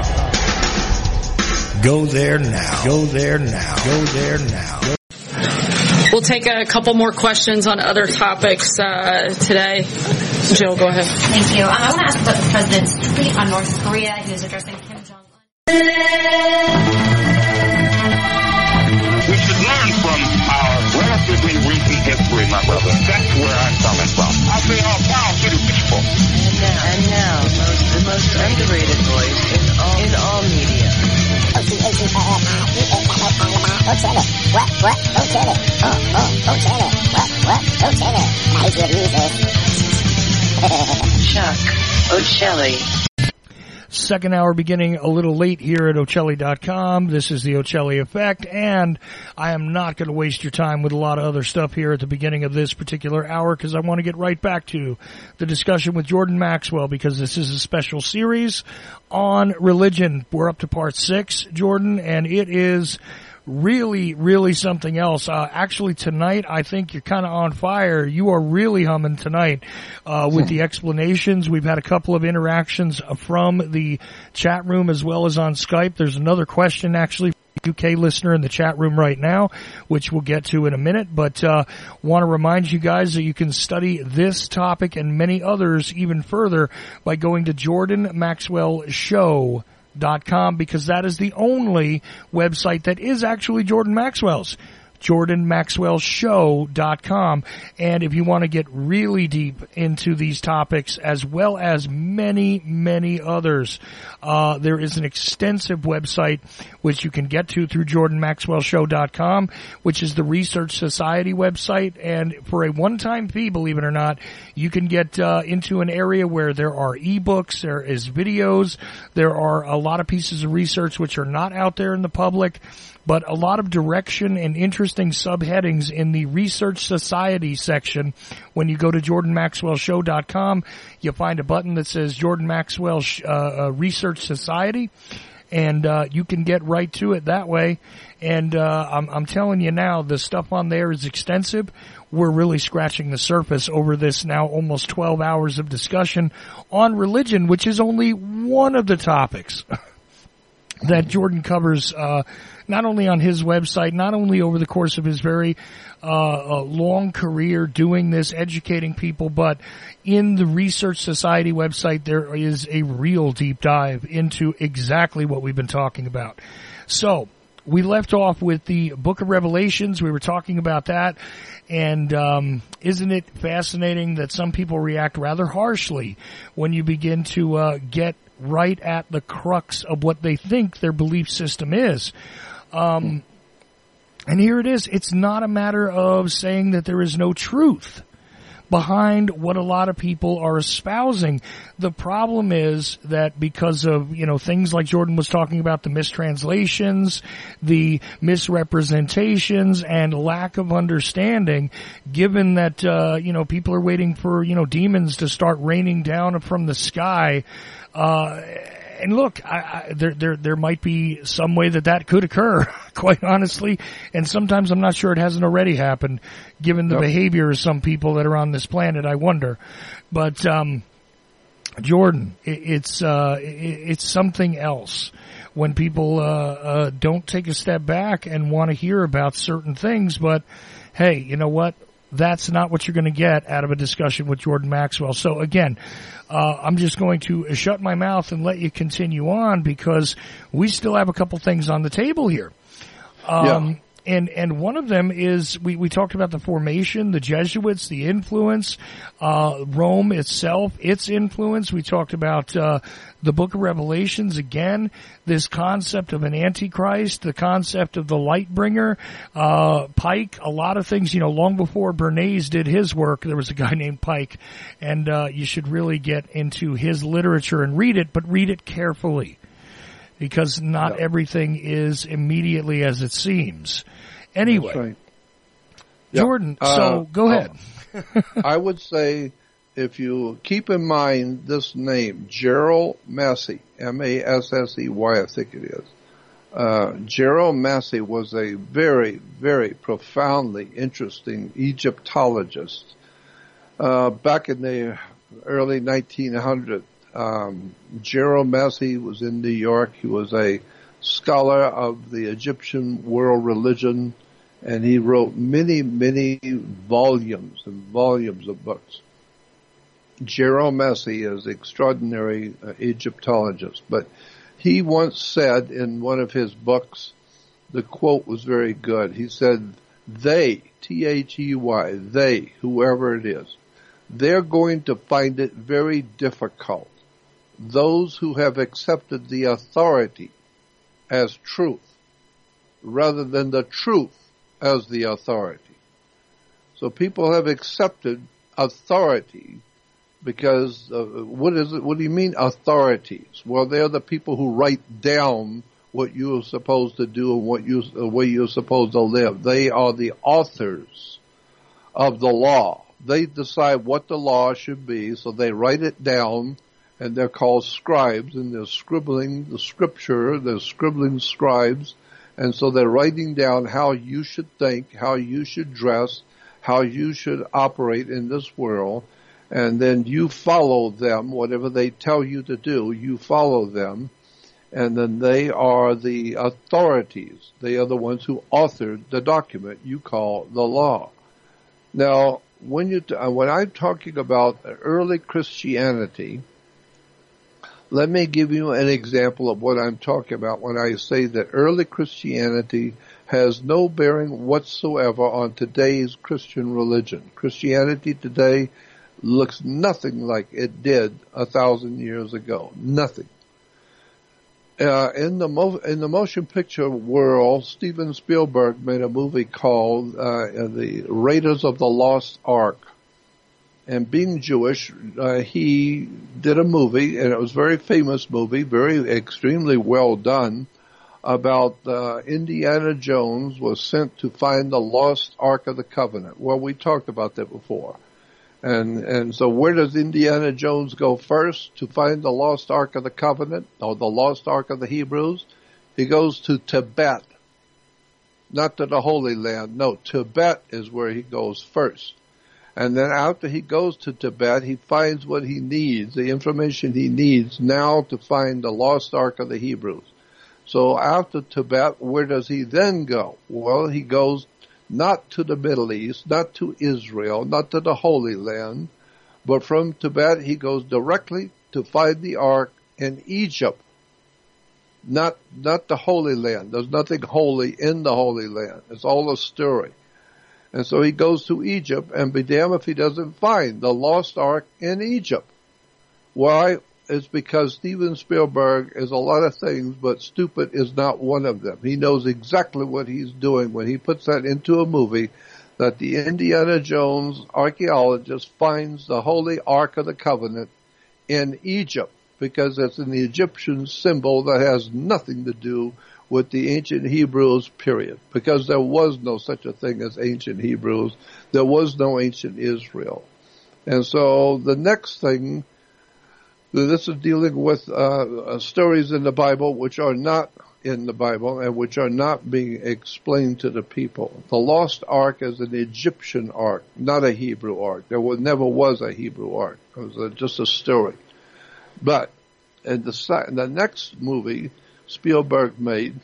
Go there now. Go there now. Go there now. We'll take a couple more questions on other topics uh, today. Jill, go ahead. Thank you. Um, I want to ask about the president's tweet on North Korea. He was addressing Kim Jong-un. We should learn from our relatively recent history, my brother. That's where I'm coming from. I say all power to the people. And now, and now most, the most underrated voice in all, in all media. What? What? Don't tell it. Oh, oh, don't tell it. What? What? Don't tell it. Nice of music. Chuck Ocelli. Second hour beginning a little late here at Ocelli dot com. This is the Ocelli Effect, and I am not going to waste your time with a lot of other stuff here at the beginning of this particular hour because I want to get right back to the discussion with Jordan Maxwell because this is a special series on religion. We're up to part six, Jordan, and it is really, really something else. Uh, actually tonight, I think you're kind of on fire. You are really humming tonight, uh, with the explanations. We've had a couple of interactions from the chat room as well as on Skype. There's another question actually U K listener in the chat room right now, which we'll get to in a minute, but uh want to remind you guys that you can study this topic and many others even further by going to jordan maxwell show dot com because that is the only website that is actually Jordan Maxwell's. jordan maxwell show dot com. And if you want to get really deep into these topics, as well as many, many others, uh, there is an extensive website which you can get to through jordan maxwell show dot com, which is the Research Society website. And for a one-time fee, believe it or not, you can get uh, into an area where there are ebooks, there is videos, there are a lot of pieces of research which are not out there in the public, but a lot of direction and interesting subheadings in the Research Society section. When you go to jordan maxwell show dot com, you'll find a button that says Jordan Maxwell uh, uh, Research Society, and uh, you can get right to it that way. And uh, I'm, I'm telling you now, the stuff on there is extensive. We're really scratching the surface over this now almost twelve hours of discussion on religion, which is only one of the topics that Jordan covers, uh, not only on his website, not only over the course of his very uh, uh, long career doing this, educating people, but in the Research Society website, there is a real deep dive into exactly what we've been talking about. So, we left off with the Book of Revelations. We were talking about that. And um, isn't it fascinating that some people react rather harshly when you begin to uh, get right at the crux of what they think their belief system is? Um, and here it is. It's not a matter of saying that there is no truth behind what a lot of people are espousing. The problem is that because of, you know, things like Jordan was talking about, the mistranslations, the misrepresentations, and lack of understanding, given that, uh, you know, people are waiting for, you know, demons to start raining down from the sky, uh, and look, I, I, there, there, there might be some way that that could occur, quite honestly. And sometimes I'm not sure it hasn't already happened, given the yep. behavior of some people that are on this planet. I wonder, but um, Jordan, it, it's uh, it, it's something else when people uh, uh, don't take a step back and want to hear about certain things. But hey, you know what? That's not what you're going to get out of a discussion with Jordan Maxwell. So again, uh, I'm just going to shut my mouth and let you continue on, because we still have a couple things on the table here. Um, yeah. And, and one of them is, we, we talked about the formation, the Jesuits, the influence, uh, Rome itself, its influence. We talked about, uh, the Book of Revelations again, this concept of an Antichrist, the concept of the light bringer, uh, Pike, a lot of things, you know, long before Bernays did his work, there was a guy named Pike, and, uh, you should really get into his literature and read it, but read it carefully, because not yeah. everything is immediately as it seems. Anyway, right. yep. Jordan, uh, so go ahead. uh, I would say, if you keep in mind this name, Gerald Massey, M A S S E Y, I think it is. Uh, Gerald Massey was a very, very profoundly interesting Egyptologist. Uh, back in the early nineteen hundreds, um, Gerald Massey was in New York. He was a scholar of the Egyptian world religion, and he wrote many, many volumes and volumes of books. Gerald Massey is an extraordinary uh, Egyptologist, but he once said in one of his books, the quote was very good. He said, they, T H E Y, they, whoever it is, they're going to find it very difficult, those who have accepted the authority as truth, rather than the truth as the authority. So people have accepted authority because uh, what is it? What do you mean authorities? Well, they're the people who write down what you're supposed to do and what you the way you're supposed to live. They are the authors of the law. They decide what the law should be, so they write it down, and they're called scribes, and they're scribbling the scripture. They're scribbling scribes, and so they're writing down how you should think, how you should dress, how you should operate in this world. And then you follow them, whatever they tell you to do, you follow them. And then they are the authorities. They are the ones who authored the document you call the law. Now, when you, when I'm talking about early Christianity, let me give you an example of what I'm talking about when I say that early Christianity has no bearing whatsoever on today's Christian religion. Christianity today looks nothing like it did a thousand years ago. Nothing. Uh, in the mo- in the motion picture world, Steven Spielberg made a movie called uh, The Raiders of the Lost Ark. And being Jewish, uh, he did a movie, and it was a very famous movie, very extremely well done, about uh, Indiana Jones was sent to find the lost Ark of the Covenant. Well, we talked about that before. And and so where does Indiana Jones go first to find the lost Ark of the Covenant, or the lost Ark of the Hebrews? He goes to Tibet, not to the Holy Land. No, Tibet is where he goes first. And then after he goes to Tibet, he finds what he needs, the information he needs now to find the lost Ark of the Hebrews. So after Tibet, where does he then go? Well, he goes not to the Middle East, not to Israel, not to the Holy Land, but from Tibet he goes directly to find the Ark in Egypt, not not the Holy Land. There's nothing holy in the Holy Land. It's all a story. And so he goes to Egypt, and be damned if he doesn't find the lost Ark in Egypt. Why? It's because Steven Spielberg is a lot of things, but stupid is not one of them. He knows exactly what he's doing when he puts that into a movie, that the Indiana Jones archaeologist finds the Holy Ark of the Covenant in Egypt, because it's an Egyptian symbol that has nothing to do with the ancient Hebrews, period. Because there was no such a thing as ancient Hebrews. There was no ancient Israel. And so the next thing, this is dealing with uh, stories in the Bible which are not in the Bible and which are not being explained to the people. The lost ark is an Egyptian ark, not a Hebrew ark. There was, never was a Hebrew ark. It was a, just a story. But in the, the next movie Spielberg made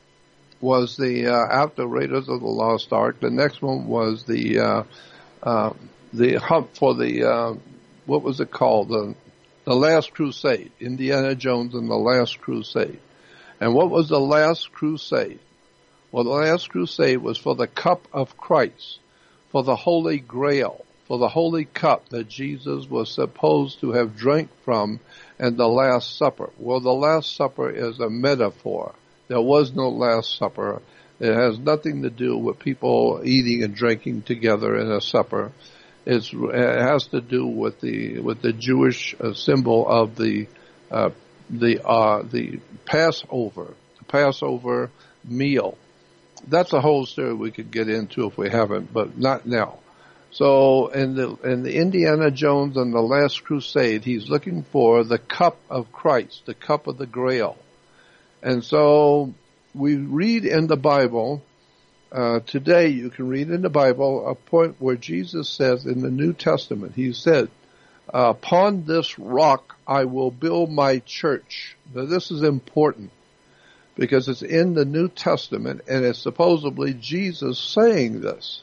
was the uh, after Raiders of the Lost Ark. The next one was the uh, uh, the hunt for the uh, what was it called? The The Last Crusade, Indiana Jones and the Last Crusade. And what was the Last Crusade? Well, the Last Crusade was for the cup of Christ, for the Holy Grail, for the Holy Cup that Jesus was supposed to have drank from in the Last Supper. Well, the Last Supper is a metaphor. There was no Last Supper. It has nothing to do with people eating and drinking together in a supper. It's, it has to do with the with the Jewish uh, symbol of the uh, the uh, the Passover, the Passover meal. That's a whole story we could get into if we haven't, but not now. So in the in the Indiana Jones and the Last Crusade, he's looking for the cup of Christ, the cup of the Grail, and so we read in the Bible. Uh, today you can read in the Bible a point where Jesus says in the New Testament, he said, upon this rock I will build my church. Now this is important because it's in the New Testament and it's supposedly Jesus saying this.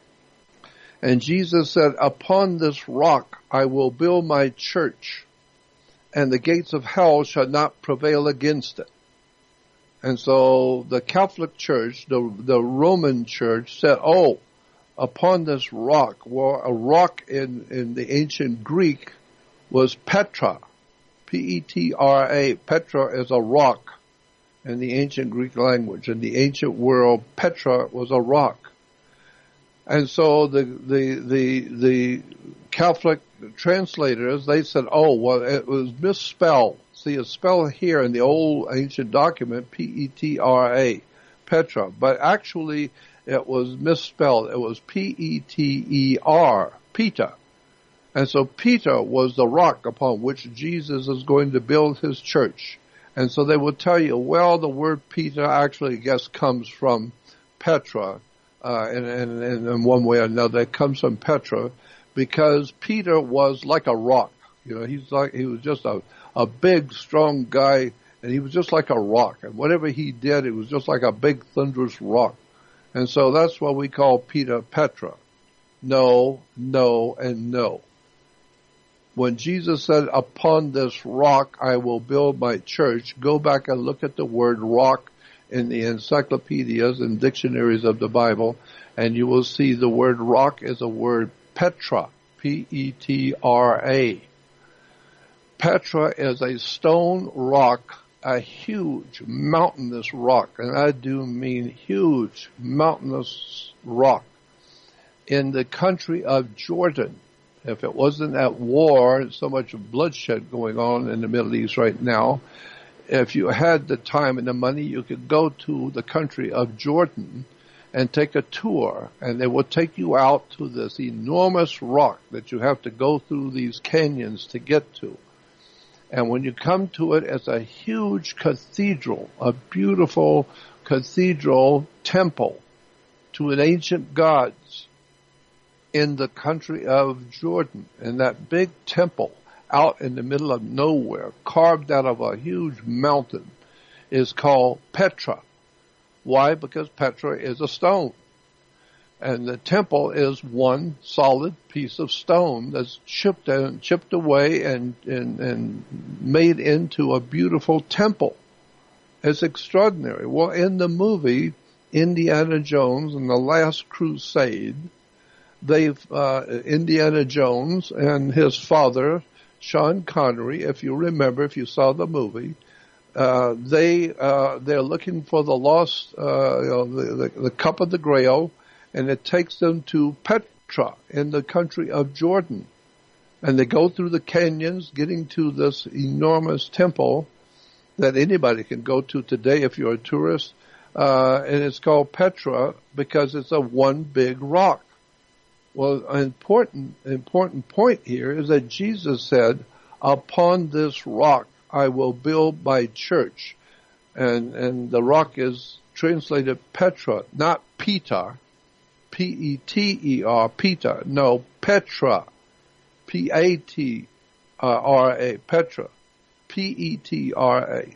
And Jesus said, upon this rock I will build my church, and the gates of hell shall not prevail against it. And so the Catholic Church, the the Roman Church said, oh, upon this rock, well, a rock in, in the ancient Greek was Petra, P E T R A. Petra is a rock in the ancient Greek language. In the ancient world, Petra was a rock. And so the, the, the, the Catholic translators, they said, oh, well, it was misspelled. See, it's spelled here in the old ancient document, P E T R A, Petra, but actually it was misspelled. It was P E T E R, Peter. And so Peter was the rock upon which Jesus is going to build his church. And so they would tell you, well, the word Peter actually, I guess, comes from Petra, uh, in, in, in one way or another. It comes from Petra because Peter was like a rock. You know, he's like, he was just a, a big, strong guy, and he was just like a rock. And whatever he did, it was just like a big, thunderous rock. And so that's what we call Peter Petra. No, no, and no. When Jesus said, upon this rock I will build my church, go back and look at the word rock in the encyclopedias and dictionaries of the Bible, and you will see the word rock is a word Petra, P E T R A. Petra is a stone rock, a huge mountainous rock, and I do mean huge mountainous rock in the country of Jordan. If it wasn't at war, so much bloodshed going on in the Middle East right now, if you had the time and the money, you could go to the country of Jordan and take a tour, and they will take you out to this enormous rock that you have to go through these canyons to get to. And when you come to it, it's a huge cathedral, a beautiful cathedral temple to an ancient gods in the country of Jordan. And that big temple out in the middle of nowhere, carved out of a huge mountain, is called Petra. Why? Because Petra is a stone. And the temple is one solid piece of stone that's chipped and chipped away and, and, and made into a beautiful temple. It's extraordinary. Well, in the movie Indiana Jones and the Last Crusade, they've, uh, Indiana Jones and his father, Sean Connery, if you remember, if you saw the movie, uh, they, uh, they're looking for the lost, uh, you know, the, the, the cup of the Grail, and it takes them to Petra in the country of Jordan. And they go through the canyons, getting to this enormous temple that anybody can go to today if you're a tourist. Uh, and it's called Petra because it's a one big rock. Well, an important, important point here is that Jesus said, upon this rock I will build my church. And, and the rock is translated Petra, not Peter. P E T E R, Peter. No, Petra. P A T R A, Petra. P E T R A.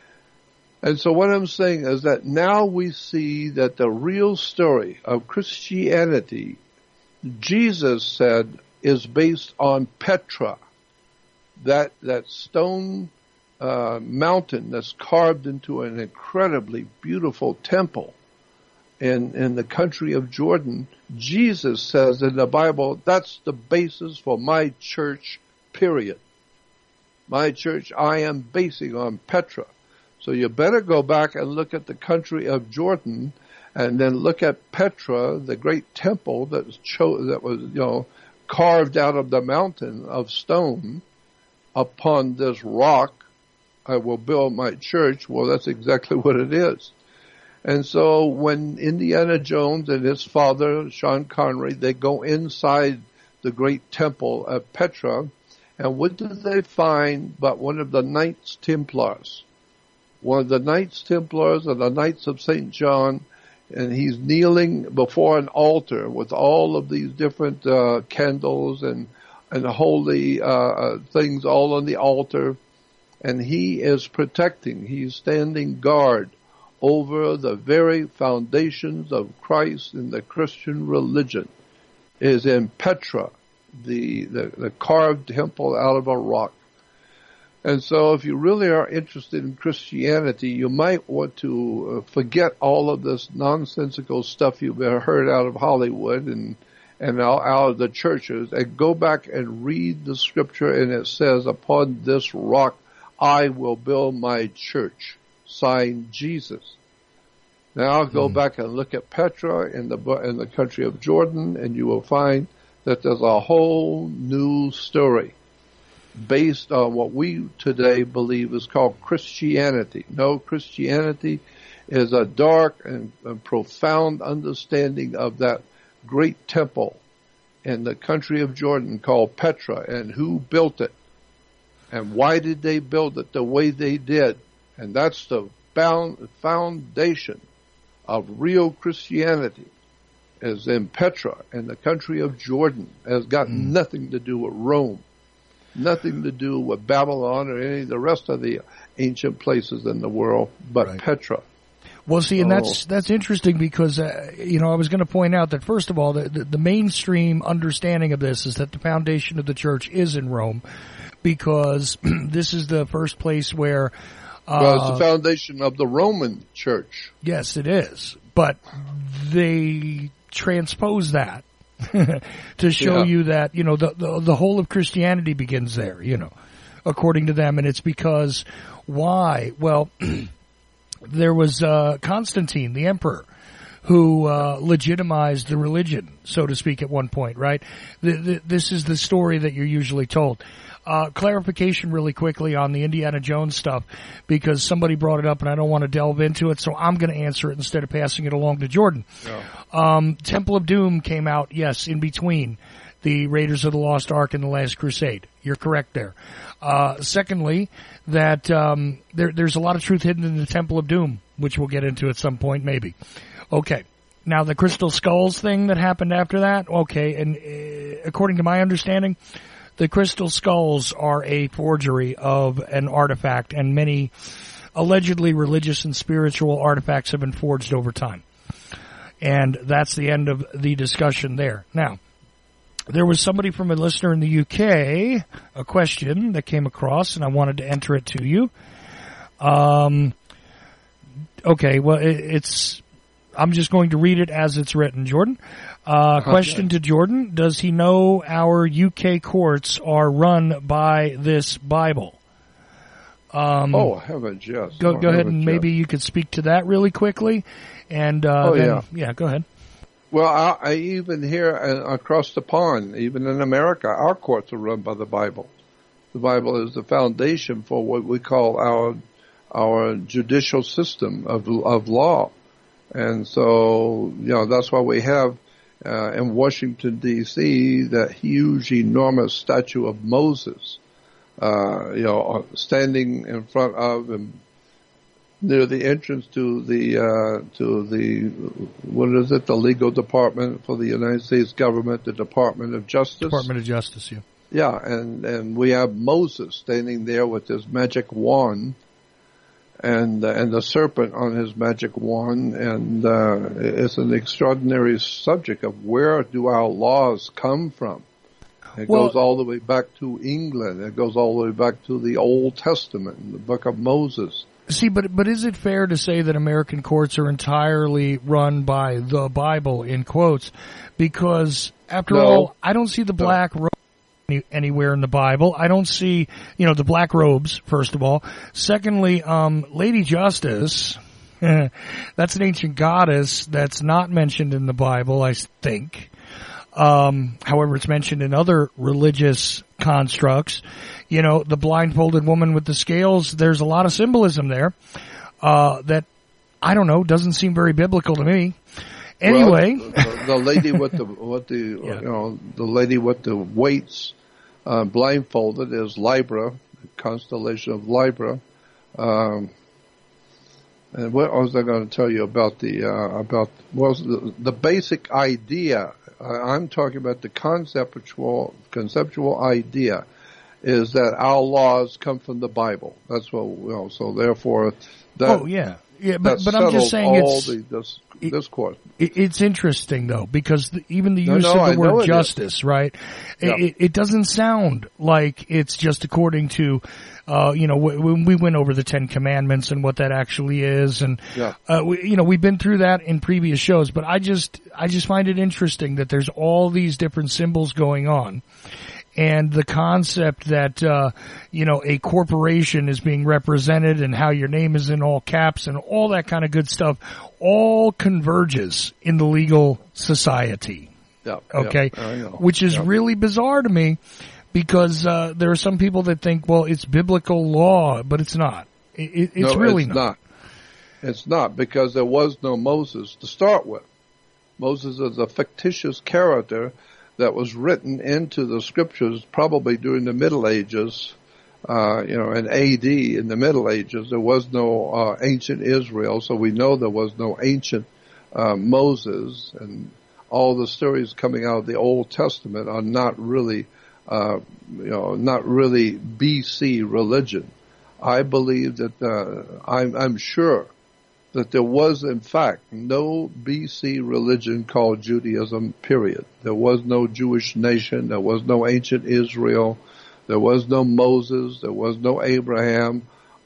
And so what I'm saying is that now we see that the real story of Christianity, Jesus said, is based on Petra. That, that stone uh, mountain that's carved into an incredibly beautiful temple. In, in the country of Jordan, Jesus says in the Bible, that's the basis for my church, period. My church I am basing on Petra. So you better go back and look at the country of Jordan and then look at Petra, the great temple that was, cho- that was you know, carved out of the mountain of stone. Upon this rock I will build my church. Well, that's exactly what it is. And so when Indiana Jones and his father, Sean Connery, they go inside the great temple of Petra, and what do they find but one of the Knights Templars? One of the Knights Templars and the Knights of Saint John, and he's kneeling before an altar with all of these different uh, candles and, and holy uh, things all on the altar, and he is protecting, he's standing guard over the very foundations of Christ and the Christian religion, is in Petra, the, the, the carved temple out of a rock. And so if you really are interested in Christianity, you might want to forget all of this nonsensical stuff you've heard out of Hollywood and, and out, out of the churches, and go back and read the scripture, and it says, upon this rock I will build my church. Signed, Jesus. Now I'll go mm. back and look at Petra in the in the country of Jordan, and you will find that there's a whole new story based on what we today believe is called Christianity. No, Christianity is a dark and, and profound understanding of that great temple in the country of Jordan called Petra, and who built it, and why did they build it the way they did. And that's the foundation of real Christianity, is in Petra, in the country of Jordan. It has got mm. nothing to do with Rome, nothing to do with Babylon or any of the rest of the ancient places in the world, but right. Petra. Well, see, and that's that's interesting because, uh, you know, I was going to point out that, first of all, the, the, the mainstream understanding of this is that the foundation of the church is in Rome, because this is the first place where Well, it's Uh, the foundation of the Roman Church. Yes, it is. But they transpose that to show Yeah. you that, you know, the, the the whole of Christianity begins there, you know, according to them. And it's because, why? Well, there was uh, Constantine, the emperor, who uh, legitimized the religion, so to speak, at one point, right? The, the, this is the story that you're usually told. Uh, clarification really quickly on the Indiana Jones stuff, because somebody brought it up and I don't want to delve into it, so I'm going to answer it instead of passing it along to Jordan. Yeah. Um, Temple of Doom came out, yes, in between the Raiders of the Lost Ark and the Last Crusade. You're correct there. Uh, secondly, that um, there, there's a lot of truth hidden in the Temple of Doom, which we'll get into at some point, maybe. Okay. Now, the Crystal Skulls thing that happened after that, okay, and uh, according to my understanding, the Crystal Skulls are a forgery of an artifact, and many allegedly religious and spiritual artifacts have been forged over time. And that's the end of the discussion there. Now, there was somebody from a listener in the U K, a question that came across, and I wanted to enter it to you. Um, okay, well, it, it's... I'm just going to read it as it's written, Jordan. Uh, question Okay. to Jordan. Does he know our U K courts are run by this Bible? Um, oh, heavens, yes. Go, oh, go ahead heavens, and yes. maybe you could speak to that really quickly. And, uh, Oh, then, yeah. yeah, go ahead. Well, I, I even hear uh, across the pond, even in America, our courts are run by the Bible. The Bible is the foundation for what we call our our judicial system of of law. And so, you know, that's why we have uh, in Washington, D C, that huge, enormous statue of Moses, uh, you know, standing in front of and near the entrance to the, uh, to the, what is it, the legal department for the United States government, the Department of Justice. Department of Justice, yeah. Yeah, and, and we have Moses standing there with his magic wand, and uh, and the serpent on his magic wand, and uh, it's an extraordinary subject of where do our laws come from. It Well- goes all the way back to England. It goes all the way back to the Old Testament, the Book of Moses. See, but but is it fair to say that American courts are entirely run by the Bible, in quotes? Because, after No. all, I don't see the black robe any, anywhere in the Bible. I don't see, you know, the black robes, first of all. Secondly, um, Lady Justice, that's an ancient goddess that's not mentioned in the Bible, I think. Um, however, it's mentioned in other religious constructs. You know, the blindfolded woman with the scales, there's a lot of symbolism there, uh, that, I don't know, doesn't seem very biblical to me. Anyway. Well, the, the lady with the, with the, Yeah. you know, the lady with the weights, uh, blindfolded is Libra, the constellation of Libra. Um, and what was I going to tell you about the, uh, about, well, the, the basic idea, uh, I'm talking about the conceptual, conceptual idea is that our laws come from the Bible. That's what, you know, so therefore that, Oh, yeah. Yeah, but, that but I'm just settles saying all it's, the, this, discourse. it, it's interesting though, because the, even the No, use no, of I the know word it justice, right? Yeah. It, it, it doesn't sound like it's just according to, uh, you know, when we went over the Ten Commandments and what that actually is, and, Yeah. uh, we, you know, we've been through that in previous shows, but I just, I just find it interesting that there's all these different symbols going on. And the concept that, uh, you know, a corporation is being represented and how your name is in all caps and all that kind of good stuff all converges in the legal society. Yeah, Okay. yeah, I know. Which is Yeah. really bizarre to me because, uh, there are some people that think, well, it's biblical law, but it's not. It, it, it's no, really it's not. not. It's not because there was no Moses to start with. Moses is a fictitious character that was written into the scriptures probably during the Middle Ages, uh, you know, in A D, in the Middle Ages. There was no uh, ancient Israel, so we know there was no ancient uh, Moses, and all the stories coming out of the Old Testament are not really, uh, you know, not really B C religion. I believe that, uh, I'm, I'm sure that there was, in fact, no B C religion called Judaism, period. There was no Jewish nation. There was no ancient Israel. There was no Moses. There was no Abraham.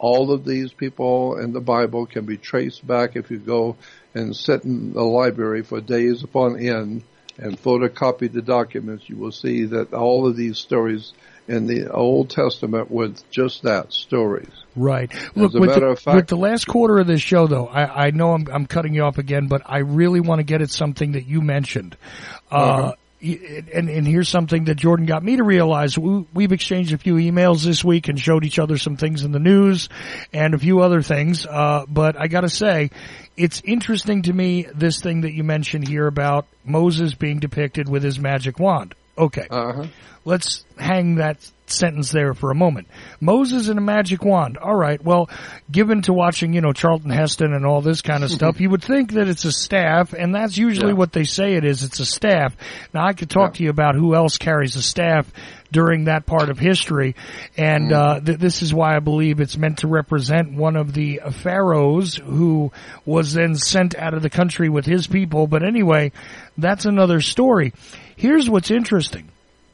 All of these people in the Bible can be traced back if you go and sit in the library for days upon end and photocopy the documents. You will see that all of these stories in the Old Testament were just that, stories. Right. Look, with the, fact, with the last quarter of this show, though, I, I know I'm, I'm cutting you off again, but I really want to get at something that you mentioned. Uh, uh-huh. And, and here's something that Jordan got me to realize. We, we've exchanged a few emails this week and showed each other some things in the news and a few other things. Uh, but I gotta say, it's interesting to me, this thing that you mentioned here about Moses being depicted with his magic wand. Okay. Uh-huh. Let's hang that sentence there for a moment. Moses and a magic wand. All right. Well, given to watching, you know, Charlton Heston and all this kind of stuff, you would think that it's a staff, and that's usually yeah. what they say it is. It's a staff. Now, I could talk yeah. to you about who else carries a staff during that part of history, and mm. uh th- this is why I believe it's meant to represent one of the pharaohs who was then sent out of the country with his people. But anyway, that's another story. Here's what's interesting.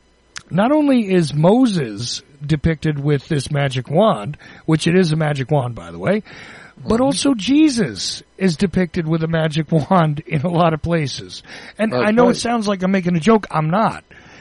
Not only is Moses depicted with this magic wand, which it is a magic wand, by the way, but also Jesus is depicted with a magic wand in a lot of places. And That's I know right. it sounds like I'm making a joke. I'm not.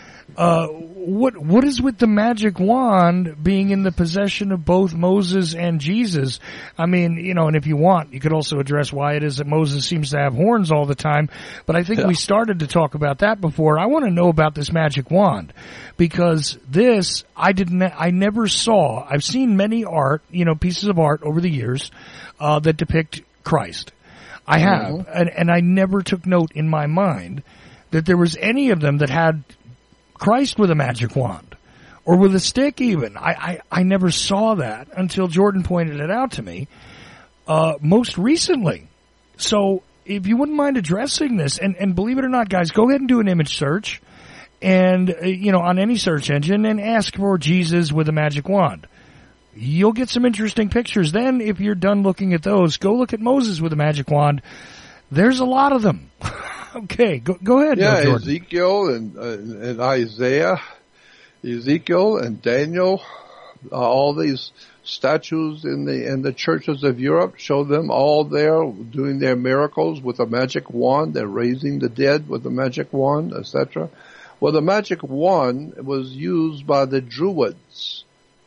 Uh, what, what is with the magic wand being in the possession of both Moses and Jesus? I mean, you know, and if you want, you could also address why it is that Moses seems to have horns all the time. But I think yeah. we started to talk about that before. I want to know about this magic wand because this, I didn't, I never saw, I've seen many art, you know, pieces of art over the years, uh, that depict Christ. I have, mm-hmm. and, and I never took note in my mind that there was any of them that had Christ with a magic wand or with a stick even. I, I, I never saw that until Jordan pointed it out to me, uh, most recently. So if you wouldn't mind addressing this, and, and believe it or not, guys, go ahead and do an image search and, uh, you know, on any search engine and ask for Jesus with a magic wand. You'll get some interesting pictures. Then if you're done looking at those, go look at Moses with a magic wand. There's a lot of them. Okay, go, go ahead. Yeah, Jordan. Ezekiel and, uh, and Isaiah, Ezekiel and Daniel, uh, all these statues in the in the churches of Europe show them all there doing their miracles with a magic wand. They're raising the dead with a magic wand, et cetera. Well, the magic wand was used by the Druids,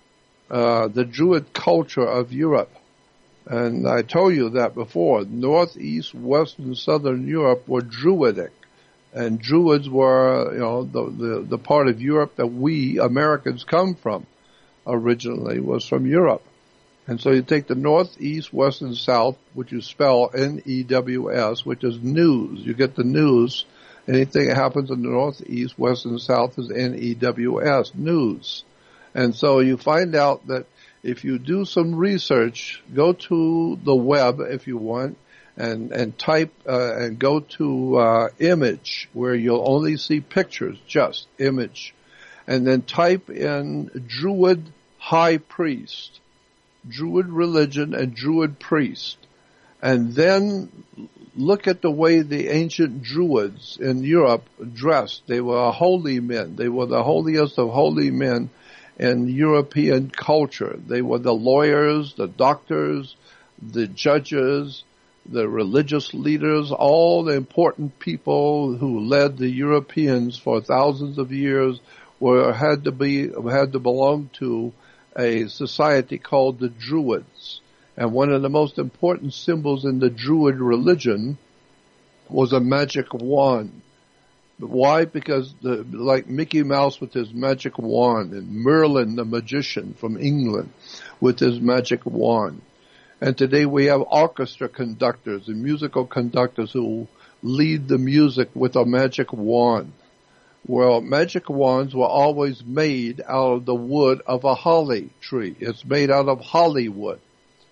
uh, the Druid culture of Europe. And I told you that before. North, East, West, and Southern Europe were Druidic. And Druids were, you know, the, the, the part of Europe that we Americans come from originally was from Europe. And so you take the North, East, West, and South, which you spell N E W S, which is news. You get the news. Anything that happens in the North, East, West, and South is N E W S, news. And so you find out that if you do some research, go to the web if you want, and and type uh, and go to uh, image where you'll only see pictures, just image, and then type in Druid high priest, Druid religion and Druid priest, and then look at the way the ancient Druids in Europe dressed. They were holy men. They were the holiest of holy men in European culture. They were the lawyers, the doctors, the judges, the religious leaders, all the important people who led the Europeans for thousands of years were had to be had to belong to a society called the Druids. And one of the most important symbols in the Druid religion was a magic wand. Why? Because the, like Mickey Mouse with his magic wand and Merlin the magician from England with his magic wand. And today we have orchestra conductors and musical conductors who lead the music with a magic wand. Well, magic wands were always made out of the wood of a holly tree. It's made out of Hollywood.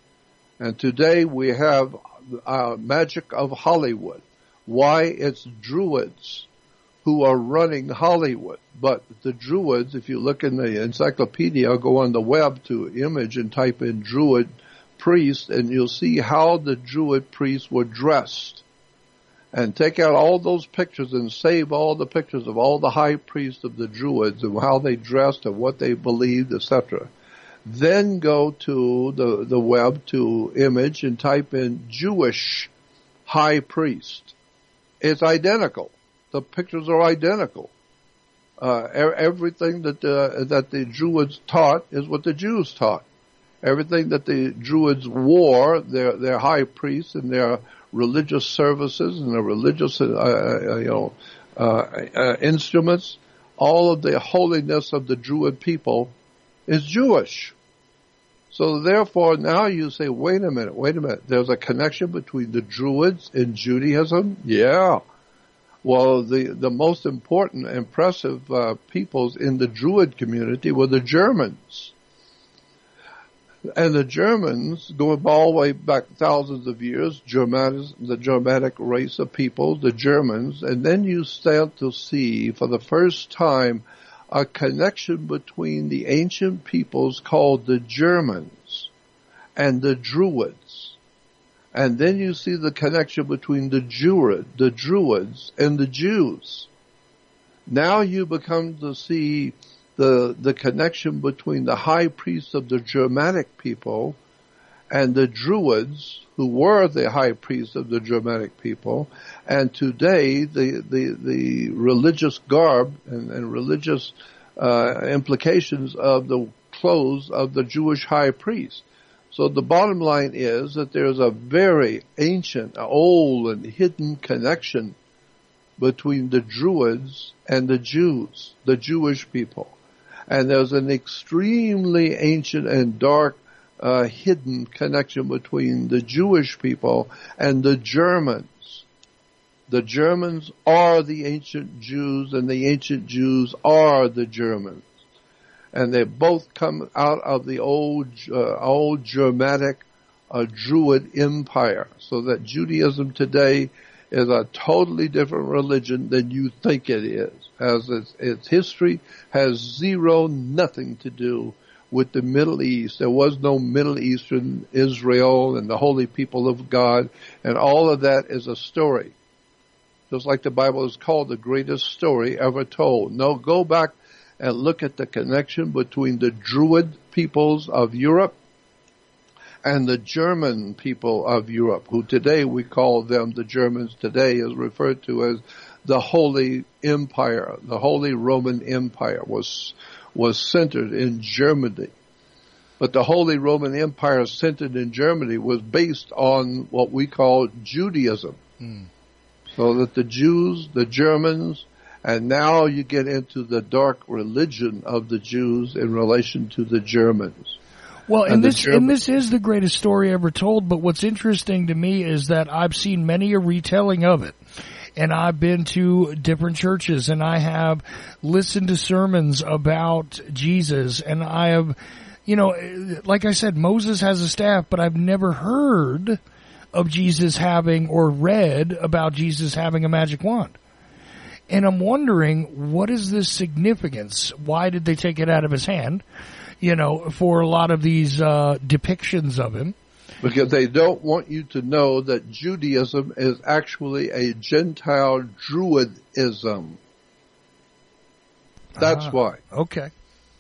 And today we have uh, magic of Hollywood. Why? It's Druids who are running Hollywood. But the Druids, if you look in the encyclopedia or go on the web to image and type in Druid priest, and you'll see how the Druid priests were dressed. And take out all those pictures and save all the pictures of all the high priests of the Druids and how they dressed and what they believed, et cetera. then go to the, the web to image and type in Jewish high priest. It's identical. The pictures are identical. Uh, everything that the, that the Druids taught is what the Jews taught. Everything that the Druids wore, their their high priests and their religious services and their religious, uh, uh, you know, uh, uh, instruments, all of the holiness of the Druid people is Jewish. So therefore, now you say, wait a minute, wait a minute. There's a connection between the Druids and Judaism? Yeah. Well, the, the most important, impressive uh, peoples in the Druid community were the Germans. And the Germans, going all the way back thousands of years, Germanic, the Germanic race of people, the Germans, and then you start to see for the first time a connection between the ancient peoples called the Germans and the Druids. And then you see the connection between the Druid, the Druids and the Jews. Now you become to see the the connection between the high priests of the Germanic people and the Druids, who were the high priests of the Germanic people, and today the the, the religious garb and, and religious uh, implications of the clothes of the Jewish high priest. So the bottom line is that there's a very ancient, old, and hidden connection between the Druids and the Jews, the Jewish people. And there's an extremely ancient and dark, uh, hidden connection between the Jewish people and the Germans. The Germans are the ancient Jews, and the ancient Jews are the Germans. And they both come out of the old, uh, old Germanic, uh, Druid empire. So that Judaism today is a totally different religion than you think it is. As its, its history has zero, nothing to do with the Middle East. There was no Middle Eastern Israel and the holy people of God, and all of that is a story. Just like the Bible is called the greatest story ever told. No, go back and look at the connection between the Druid peoples of Europe and the German people of Europe, who today we call them, the Germans today is referred to as the Holy Empire. The Holy Roman Empire was was centered in Germany. But the Holy Roman Empire centered in Germany was based on what we call Judaism. Mm. So that the Jews, the Germans, and now you get into the dark religion of the Jews in relation to the Germans. Well, and, and this German- and this is the greatest story ever told, but what's interesting to me is that I've seen many a retelling of it. And I've been to different churches, and I have listened to sermons about Jesus, and I have, you know, like I said, Moses has a staff, but I've never heard of Jesus having or read about Jesus having a magic wand. And I'm wondering, what is this significance? Why did they take it out of his hand, you know, for a lot of these uh depictions of him? Because they don't want you to know that Judaism is actually a Gentile Druidism. That's ah, why. Okay.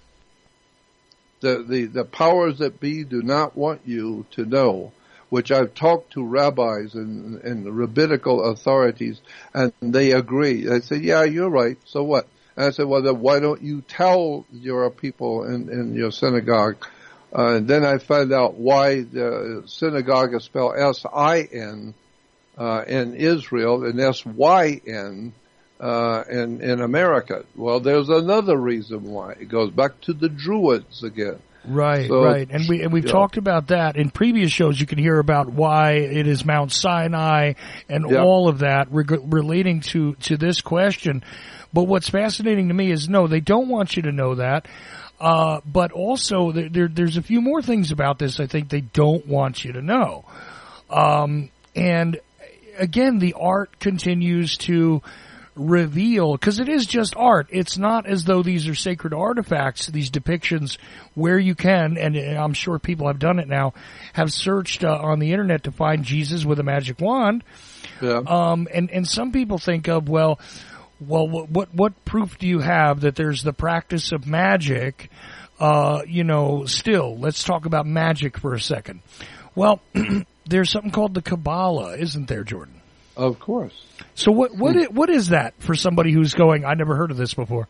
The, the, the powers that be do not want you to know, which I've talked to rabbis and, and rabbinical authorities, and they agree. They say, yeah, you're right, so what? And I said, well, then why don't you tell your people in, in your synagogue? Uh, and then I found out why the synagogue is spelled S I N uh, in Israel and S Y N uh, in, in America. Well, there's another reason why. It goes back to the Druids again. Right, so, right. And, we, and we've yeah. talked about that. In previous shows, you can hear about why it is Mount Sinai and yeah. all of that reg- relating to, to this question. But what's fascinating to me is, no, they don't want you to know that. Uh, but also there, there, there's a few more things about this I think they don't want you to know. Um, and again, the art continues to reveal, because it is just art. It's not as though these are sacred artifacts, these depictions where you can, and I'm sure people have done it now, have searched uh, on the internet to find Jesus with a magic wand. Yeah. Um, and, and some people think of, well, Well, what, what what proof do you have that there's the practice of magic Uh, you know, still, let's talk about magic for a second. Well, there's something called the Kabbalah, isn't there, Jordan? Of course. So what what is, what is that for somebody who's going, I never heard of this before?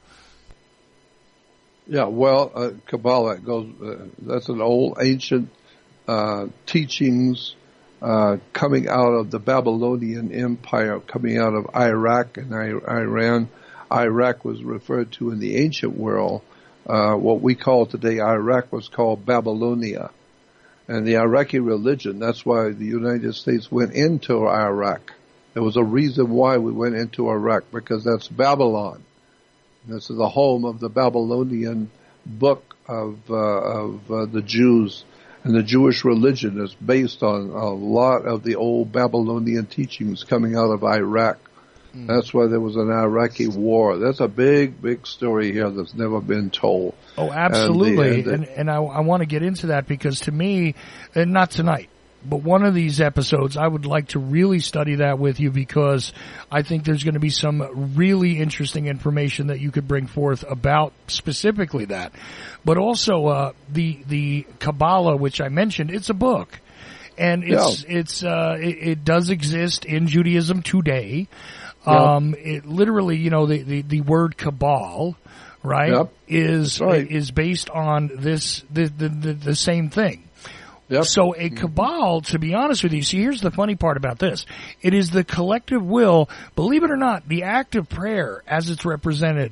Yeah, well, uh, Kabbalah goes. Uh, that's an old ancient uh, teachings uh, coming out of the Babylonian Empire, coming out of Iraq and I- Iran. Iraq was referred to in the ancient world. Uh, what we call today Iraq was called Babylonia, and the Iraqi religion. That's why the United States went into Iraq. There was a reason why we went into Iraq, because that's Babylon. This is the home of the Babylonian book of, uh, of uh, the Jews. And the Jewish religion is based on a lot of the old Babylonian teachings coming out of Iraq. Mm. That's why there was an Iraqi war. That's a big, big story here that's never been told. Oh, absolutely. And, the, and, the, and, and I, I want to get into that because to me, and not tonight, but one of these episodes, I would like to really study that with you because I think there's going to be some really interesting information that you could bring forth about specifically that. But also, uh, the, the Kabbalah, which I mentioned, it's a book. And it's, yeah. it's, uh, it, it does exist in Judaism today. Yeah. Um, it literally, you know, the, the, the word Kabal, right, yep. is, right. is based on this, the, the, the, the same thing. Yep. So a cabal, to be honest with you, see, here's the funny part about this. It is the collective will, believe it or not, the act of prayer as it's represented,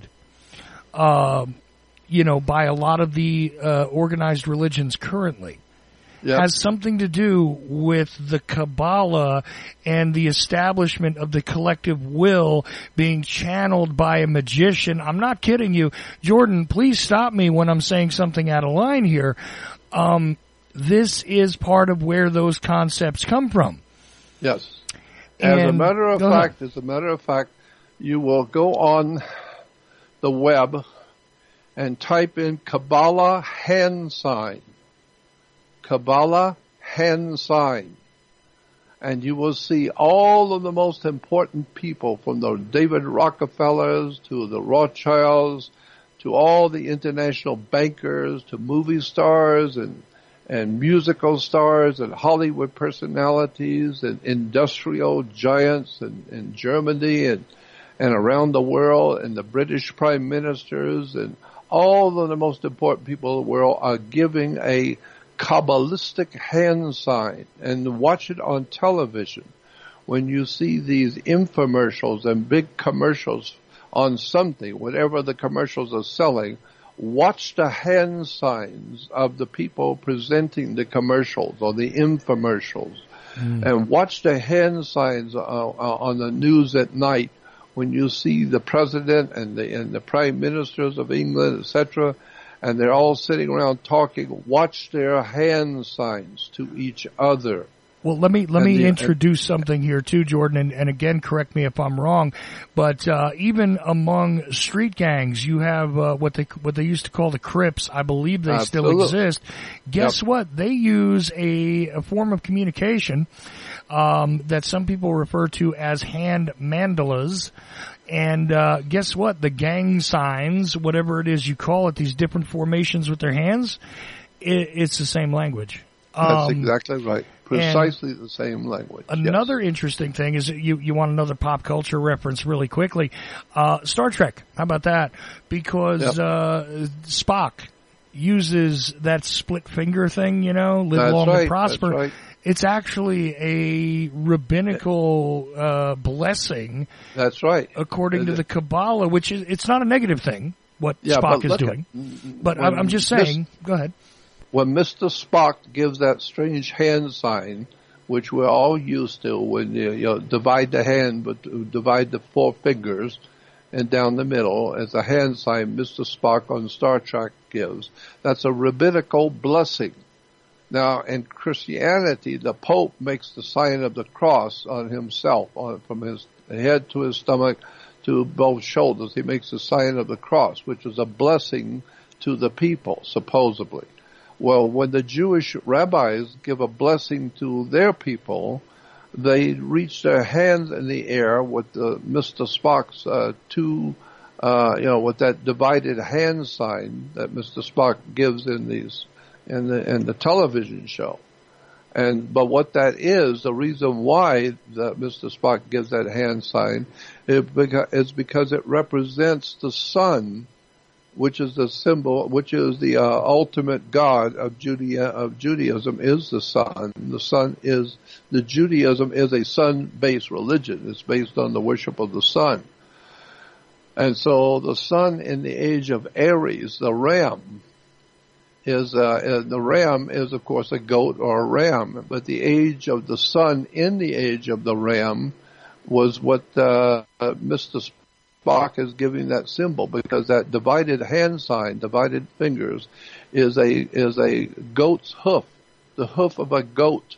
uh, you know, by a lot of the uh, organized religions currently. Yep. Has something to do with the Kabbalah and the establishment of the collective will being channeled by a magician. I'm not kidding you. Jordan, please stop me when I'm saying something out of line here. Um, This is part of where those concepts come from. Yes. As and, a matter of fact, ahead. as a matter of fact, you will go on the web and type in Kabbalah hand sign. Kabbalah hand sign. And you will see all of the most important people, from the David Rockefellers to the Rothschilds to all the international bankers to movie stars and and musical stars and Hollywood personalities and industrial giants in, in Germany and, and around the world, and the British prime ministers and all of the most important people in the world are giving a Kabbalistic hand sign. And watch it on television. When you see these infomercials and big commercials on something, whatever the commercials are selling, watch the hand signs of the people presenting the commercials or the infomercials. Mm. And watch the hand signs uh, uh, on the news at night when you see the president and the, and the prime ministers of England, et cetera, and they're all sitting around talking. Watch their hand signs to each other. Well, let me let and me the, introduce something here too, Jordan, and, and again, correct me if I'm wrong, but uh, even among street gangs, you have uh, what they what they used to call the Crips. I believe they absolutely. still exist. Guess yep. what? They use a, a form of communication um, that some people refer to as hand mandalas. And uh, guess what? The gang signs, whatever it is you call it, these different formations with their hands, it, it's the same language. That's um, exactly right. Precisely the same language. Another yes. interesting thing is that you, you want another pop culture reference really quickly. Uh, Star Trek. How about that? Because, yep. uh, Spock uses that split finger thing, you know, live That's long right. and prosper. That's right. It's actually a rabbinical, uh, blessing. That's right. According it, to the Kabbalah, which is, it's not a negative thing, what yeah, Spock is doing. At, but I'm, I'm just saying, Miss, go ahead. When Mister Spock gives that strange hand sign, which we're all used to when you, you know, divide the hand, but divide the four fingers and down the middle as a hand sign Mister Spock on Star Trek gives, that's a rabbinical blessing. Now, in Christianity, the Pope makes the sign of the cross on himself, on, from his head to his stomach to both shoulders. He makes the sign of the cross, which is a blessing to the people, supposedly. Well, when the Jewish rabbis give a blessing to their people, they reach their hands in the air with uh, Mister Spock's uh, two uh, you know, with that divided hand sign that Mister Spock gives in these, in the, in the television show. And, but what that is, the reason why that Mister Spock gives that hand sign is because it represents the sun, which is the symbol, which is the uh, ultimate god of Judea, of Judaism, is the sun. The sun is, the Judaism is a sun-based religion. It's based on the worship of the sun. And so the sun in the age of Aries, the ram, is, uh, the ram is of course a goat or a ram, but the age of the sun in the age of the ram was what, uh, uh Mister Spock is giving that symbol, because that divided hand sign, divided fingers, is a is a goat's hoof, the hoof of a goat.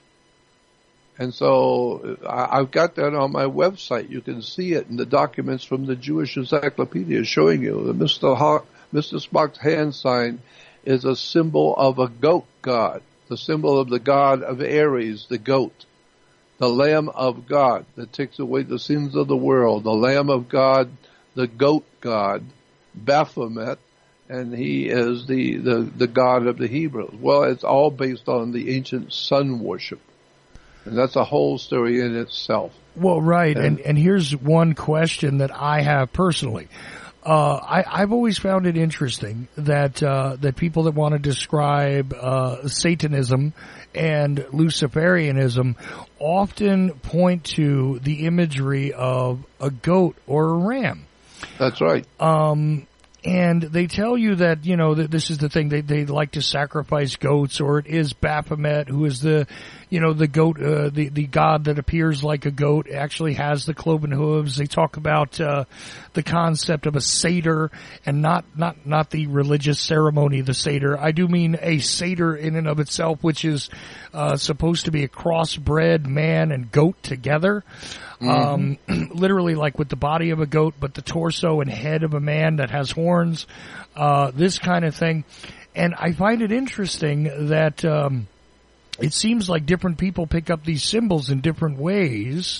And so I, I've got that on my website. You can see it in the documents from the Jewish Encyclopedia showing you that Mister Ho- Mister Spock's hand sign is a symbol of a goat god, the symbol of the god of Aries, the goat, the Lamb of God that takes away the sins of the world, the Lamb of God, the goat god, Baphomet, and he is the, the, the god of the Hebrews. Well, it's all based on the ancient sun worship. And that's a whole story in itself. Well, right. And, and, and here's one question that I have personally. Uh, I, I've always found it interesting that, uh, that people that want to describe, uh, Satanism and Luciferianism often point to the imagery of a goat or a ram. That's right. Um, and they tell you that, you know, that this is the thing, they, they like to sacrifice goats, or it is Baphomet, who is the, you know, the goat, uh, the, the god that appears like a goat, actually has the cloven hooves. They talk about, uh, the concept of a Seder, and not, not, not the religious ceremony, the Seder. I do mean a Seder in and of itself, which is, uh, supposed to be a crossbred man and goat together. Um, mm-hmm. Literally like with the body of a goat, but the torso and head of a man that has horns, uh, this kind of thing. And I find it interesting that, um, it seems like different people pick up these symbols in different ways.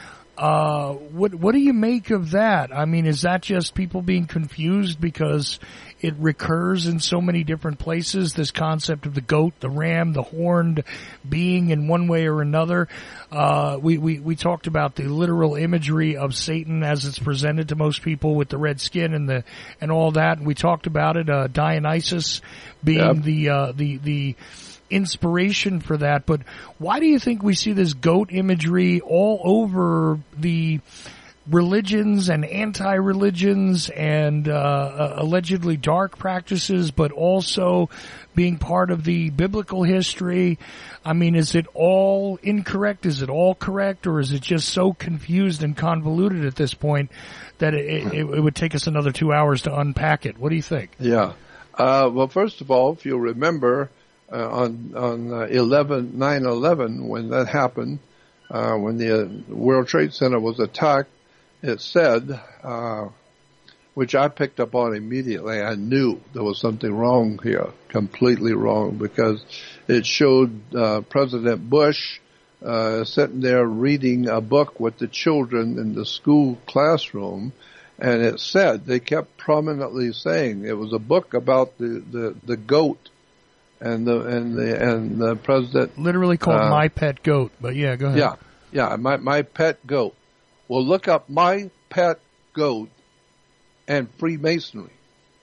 Uh, what, what do you make of that? I mean, is that just people being confused because it recurs in so many different places, this concept of the goat, the ram, the horned being in one way or another? Uh, we, we, we talked about the literal imagery of Satan as it's presented to most people with the red skin and the, and all that. And we talked about it, uh, Dionysus being yep. the, uh, the, the, inspiration for that. But why do you think we see this goat imagery all over the religions and anti-religions and uh, allegedly dark practices, but also being part of the biblical history? I mean, is it all incorrect? Is it all correct? Or is it just so confused and convoluted at this point that it, it, it would take us another two hours to unpack it? What do you think? Yeah. Uh, well, first of all, if you remember, Uh, on on uh, eleven nine eleven, when that happened, uh, when the uh, World Trade Center was attacked, it said, uh, which I picked up on immediately. I knew there was something wrong here, completely wrong, because it showed uh, President Bush uh, sitting there reading a book with the children in the school classroom, and it said, they kept prominently saying it was a book about the the, the goat. And the and the and the president literally called uh, My Pet Goat, but yeah, go ahead. Yeah, yeah, my my pet goat. Well, look up My Pet Goat and Freemasonry,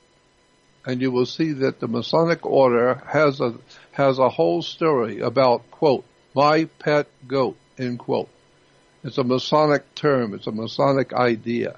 and you will see that the Masonic Order has a has a whole story about, quote, my pet goat, end quote. It's a Masonic term. It's a Masonic idea,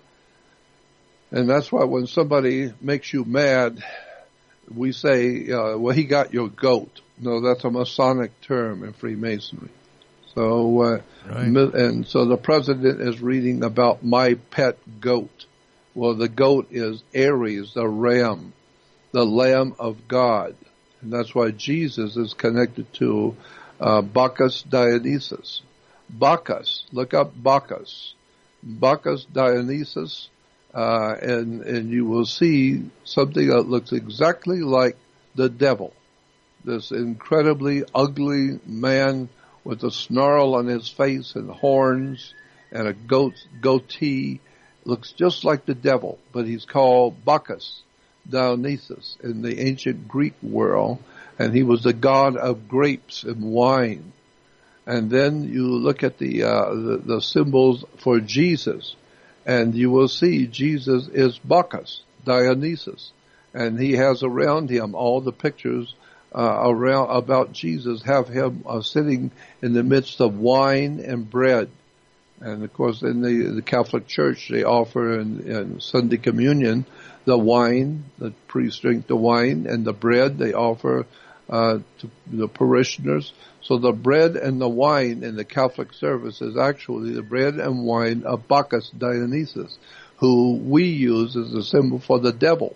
and that's why when somebody makes you mad, we say, uh, well, he got your goat. No, that's a Masonic term in Freemasonry. So, uh, right. and so the president is reading about my pet goat. Well, the goat is Aries, the ram, the Lamb of God. And that's why Jesus is connected to, uh, Bacchus Dionysus. Bacchus, look up Bacchus. Bacchus Dionysus. Uh, and, and you will see something that looks exactly like the devil. This incredibly ugly man with a snarl on his face and horns and a goat, goatee looks just like the devil, but he's called Bacchus, Dionysus in the ancient Greek world, and he was the god of grapes and wine. And then you look at the, uh, the, the symbols for Jesus, and you will see Jesus is Bacchus, Dionysus, and he has around him all the pictures uh, around about Jesus have him uh, sitting in the midst of wine and bread. And of course, in the, the Catholic Church, they offer in, in Sunday communion the wine, the priests drink the wine, and the bread they offer uh, to the parishioners. So the bread and the wine in the Catholic service is actually the bread and wine of Bacchus Dionysus, who we use as a symbol for the devil.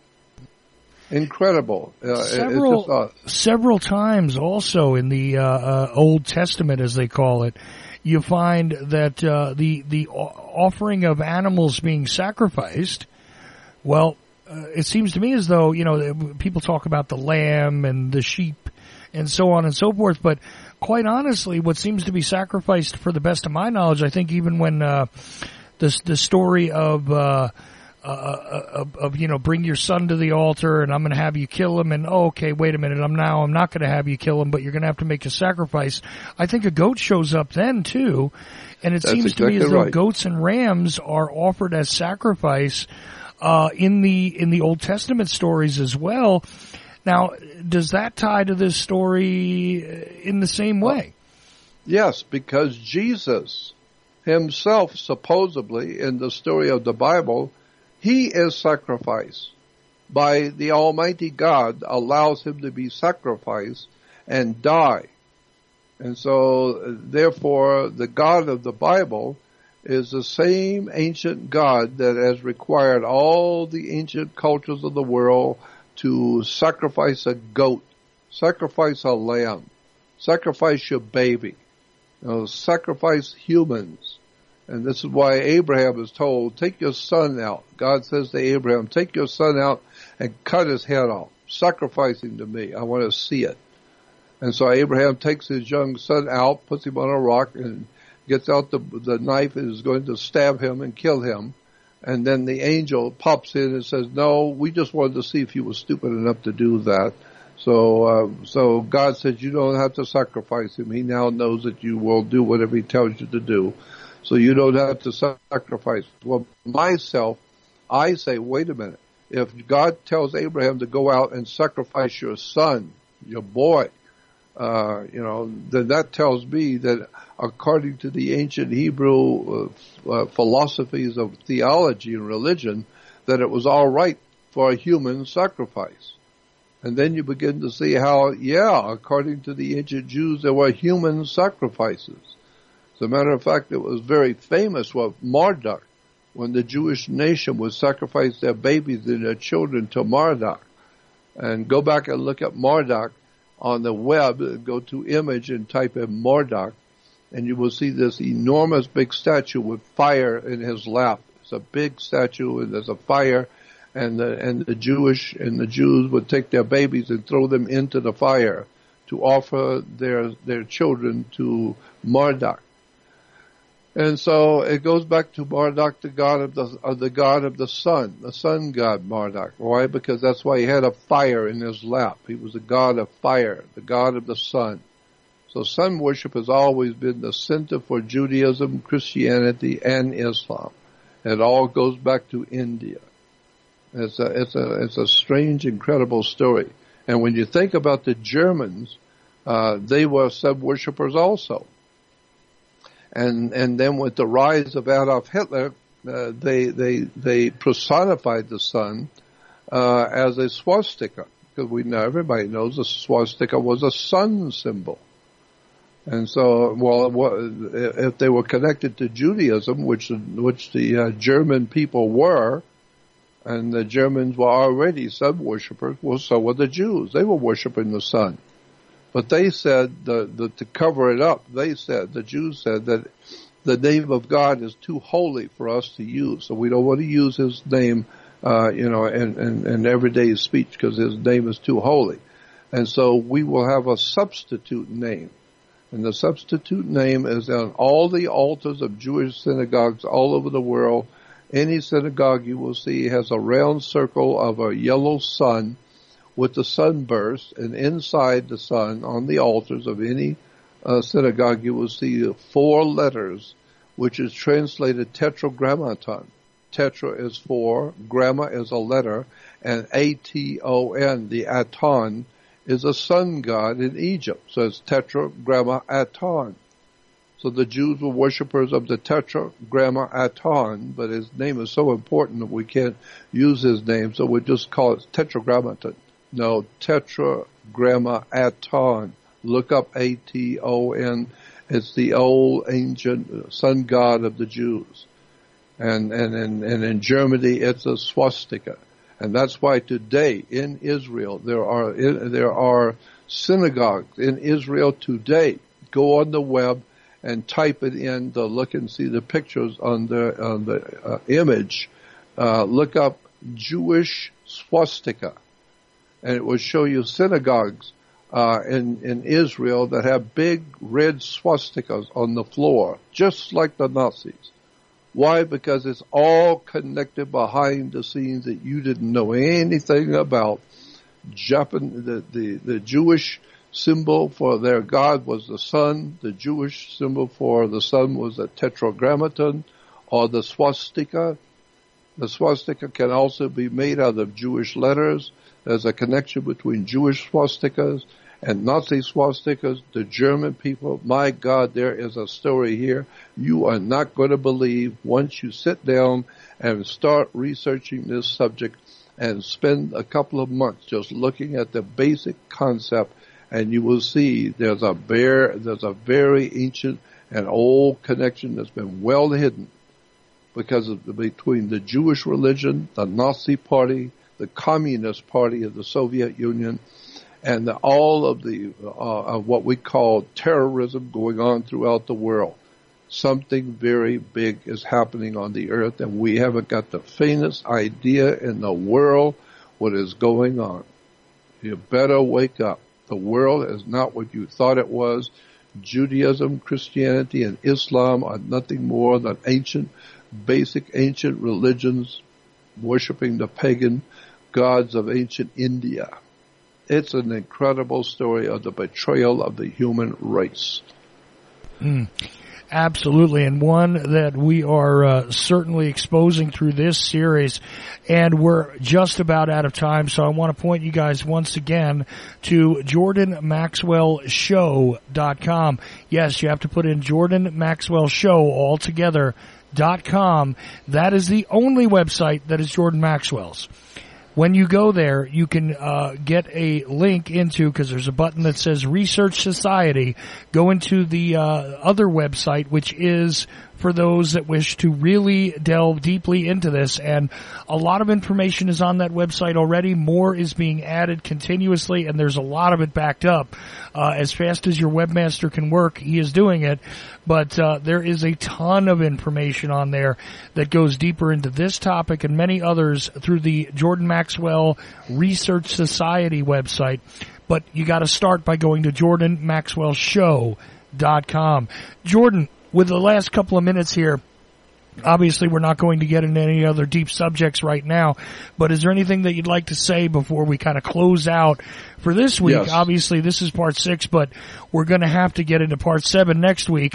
Incredible. Uh, several, just, uh, several times also in the uh, uh, Old Testament, as they call it, you find that uh, the the offering of animals being sacrificed, well, uh, it seems to me as though, you know, people talk about the lamb and the sheep and so on and so forth, but quite honestly, what seems to be sacrificed, for the best of my knowledge, I think even when uh, the, the story of... Uh, Uh, of, of, you know, bring your son to the altar and I'm going to have you kill him, and oh, okay, wait a minute, I'm now, I'm not going to have you kill him, but you're going to have to make a sacrifice. I think a goat shows up then too, and it That's seems exactly to me as though right. goats and rams are offered as sacrifice, uh, in the, in the Old Testament stories as well. Now, does that tie to this story in the same way? Yes, because Jesus himself, supposedly, in the story of the Bible, he is sacrificed by the Almighty God, allows him to be sacrificed and die. And so, therefore, the God of the Bible is the same ancient God that has required all the ancient cultures of the world to sacrifice a goat, sacrifice a lamb, sacrifice your baby, you know, sacrifice humans. And this is why Abraham is told, take your son out. God says to Abraham, take your son out and cut his head off. Sacrifice him to me. I want to see it. And so Abraham takes his young son out, puts him on a rock, and gets out the, the knife and is going to stab him and kill him. And then the angel pops in and says, no, we just wanted to see if you were stupid enough to do that. So, uh, so God says you don't have to sacrifice him. He now knows that you will do whatever he tells you to do. So you don't have to sacrifice. Well, myself, I say, wait a minute. If God tells Abraham to go out and sacrifice your son, your boy, uh, you know, then that tells me that according to the ancient Hebrew uh, uh, philosophies of theology and religion, that it was all right for a human sacrifice. And then you begin to see how, yeah, according to the ancient Jews, there were human sacrifices. As a matter of fact, it was very famous with Marduk, when the Jewish nation would sacrifice their babies and their children to Marduk. And go back and look at Marduk on the web, go to image and type in Marduk, and you will see this enormous big statue with fire in his lap. It's a big statue and there's a fire, and the, and the Jewish and the Jews would take their babies and throw them into the fire to offer their, their children to Marduk. And so it goes back to Marduk, the god of the, uh, the god of the sun, the sun god Marduk. Why? Because that's why he had a fire in his lap. He was the god of fire, the god of the sun. So sun worship has always been the center for Judaism, Christianity, and Islam. It all goes back to India. It's a, it's a, it's a strange, incredible story. And when you think about the Germans, uh, they were sun worshippers also. And and then with the rise of Adolf Hitler, uh, they they they personified the sun uh, as a swastika, because we know everybody knows the swastika was a sun symbol. And so, well, if they were connected to Judaism, which which the uh, German people were, and the Germans were already sun worshippers, well, so were the Jews. They were worshiping the sun. But they said, the, the, to cover it up, they said, the Jews said that the name of God is too holy for us to use. So we don't want to use his name, uh, you know, in, in, in everyday speech because his name is too holy. And so we will have a substitute name. And the substitute name is on all the altars of Jewish synagogues all over the world. Any synagogue you will see has a round circle of a yellow sun with the sunburst, and inside the sun on the altars of any uh, synagogue you will see four letters, which is translated tetragrammaton. Tetra is four, gramma is a letter, and A T O N, the Aton, is a sun god in Egypt. So it's tetragrammaton. So the Jews were worshippers of the tetragrammaton, but his name is so important that we can't use his name, so we just call it tetragrammaton. No, tetragrammaton. Look up A T O N. It's the old ancient sun god of the Jews. And, and, and, and in Germany, it's a swastika. And that's why today in Israel, there are, there are synagogues in Israel today. Go on the web and type it in to look and see the pictures on the, on the uh, image. Uh, look up Jewish swastika. And it will show you synagogues uh, in, in Israel that have big red swastikas on the floor, just like the Nazis. Why? Because it's all connected behind the scenes that you didn't know anything about. Japan, the, the, the Jewish symbol for their god was the sun. The Jewish symbol for the sun was the tetragrammaton or the swastika. The swastika can also be made out of Jewish letters. There's a connection between Jewish swastikas and Nazi swastikas. The German people, my God, there is a story here you are not going to believe once you sit down and start researching this subject and spend a couple of months just looking at the basic concept, and you will see there's a bare, there's a very ancient and old connection that's been well hidden because of the, between the Jewish religion, the Nazi party, the Communist Party of the Soviet Union, and the, all of the uh, of what we call terrorism going on throughout the world. Something very big is happening on the earth, and we haven't got the faintest idea in the world what is going on. You better wake up. The world is not what you thought it was. Judaism, Christianity, and Islam are nothing more than ancient, basic ancient religions worshiping the pagan gods of ancient India. It's an incredible story of the betrayal of the human race. Mm, absolutely, and one that we are uh, certainly exposing through this series, and we're just about out of time, so I want to point you guys once again to Jordan Maxwell Show dot com. Yes, you have to put in Jordan Maxwell Show all together dot com. That is the only website that is Jordan Maxwell's. When you go there, you can uh, get a link into, because there's a button that says Research Society. Go into the uh, other website, which is for those that wish to really delve deeply into this. And a lot of information is on that website already. More is being added continuously, and there's a lot of it backed up. Uh, as fast as your webmaster can work, he is doing it. But uh, there is a ton of information on there that goes deeper into this topic and many others through the Jordan Maxwell Research Society website. But you got to start by going to Jordan Maxwell Show dot com. Jordan, with the last couple of minutes here, obviously we're not going to get into any other deep subjects right now, but is there anything that you'd like to say before we kind of close out for this week? Yes. Obviously this is part six, but we're going to have to get into part seven next week.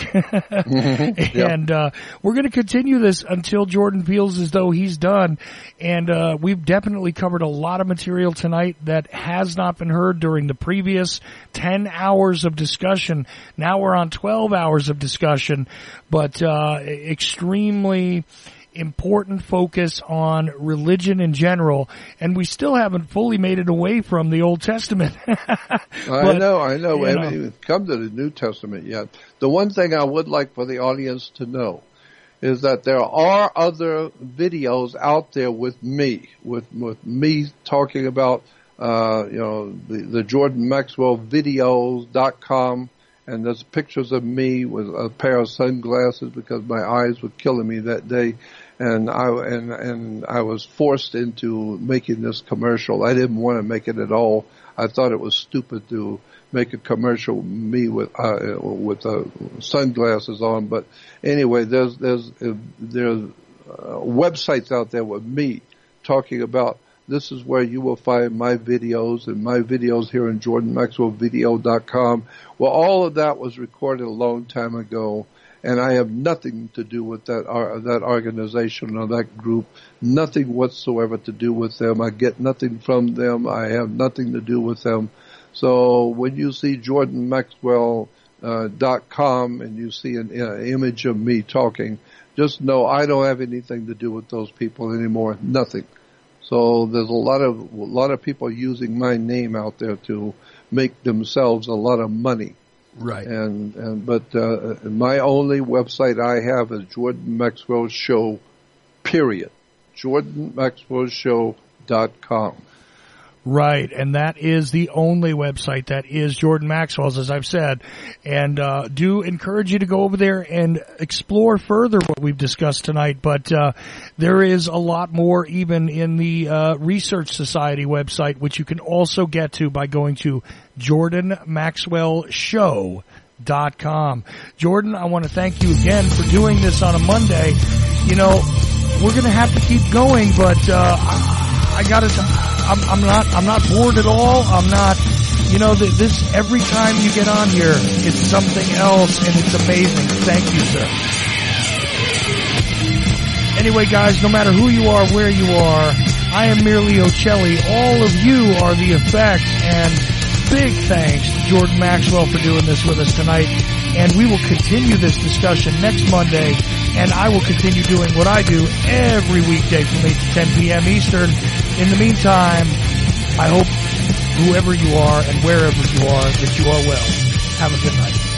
mm-hmm. yep. And uh we're going to continue this until Jordan feels as though he's done. And uh we've definitely covered a lot of material tonight that has not been heard during the previous ten hours of discussion. Now we're on twelve hours of discussion, but uh extremely important focus on religion in general, and we still haven't fully made it away from the Old Testament. I know, I know. We haven't even come to the New Testament yet. The one thing I would like for the audience to know is that there are other videos out there with me, with with me talking about, uh, you know, the, the Jordan Maxwell Videos dot com. And there's pictures of me with a pair of sunglasses because my eyes were killing me that day. And I, and, and I was forced into making this commercial. I didn't want to make it at all. I thought it was stupid to make a commercial with me with, uh, with, uh, sunglasses on. But anyway, there's, there's, uh, there's, uh, websites out there with me talking about this is where you will find my videos and my videos here in Jordan Maxwell Video dot com. Well, all of that was recorded a long time ago, and I have nothing to do with that uh, that organization or that group, nothing whatsoever to do with them. I get nothing from them. I have nothing to do with them. So when you see Jordan Maxwell uh, dot com and you see an uh, image of me talking, just know I don't have anything to do with those people anymore. Nothing. So there's a lot of a lot of people using my name out there to make themselves a lot of money. Right. And and but uh, my only website I have is Jordan Maxwell Show. Period. Jordan Maxwell Show dot com. Right, and that is the only website that is Jordan Maxwell's, as I've said. And uh do encourage you to go over there and explore further what we've discussed tonight. But uh there is a lot more even in the uh Research Society website, which you can also get to by going to Jordan Maxwell Show dot com. Jordan, I want to thank you again for doing this on a Monday. You know, we're going to have to keep going, but uh I, I got to... I'm, I'm not, I'm not bored at all. I'm not, you know, this, every time you get on here, it's something else and it's amazing. Thank you, sir. Anyway, guys, no matter who you are, where you are, I am merely Ocelli. All of you are the effect, and big thanks to Jordan Maxwell for doing this with us tonight. And we will continue this discussion next Monday, and I will continue doing what I do every weekday from eight to ten p.m. Eastern. In the meantime, I hope whoever you are and wherever you are that you are well. Have a good night.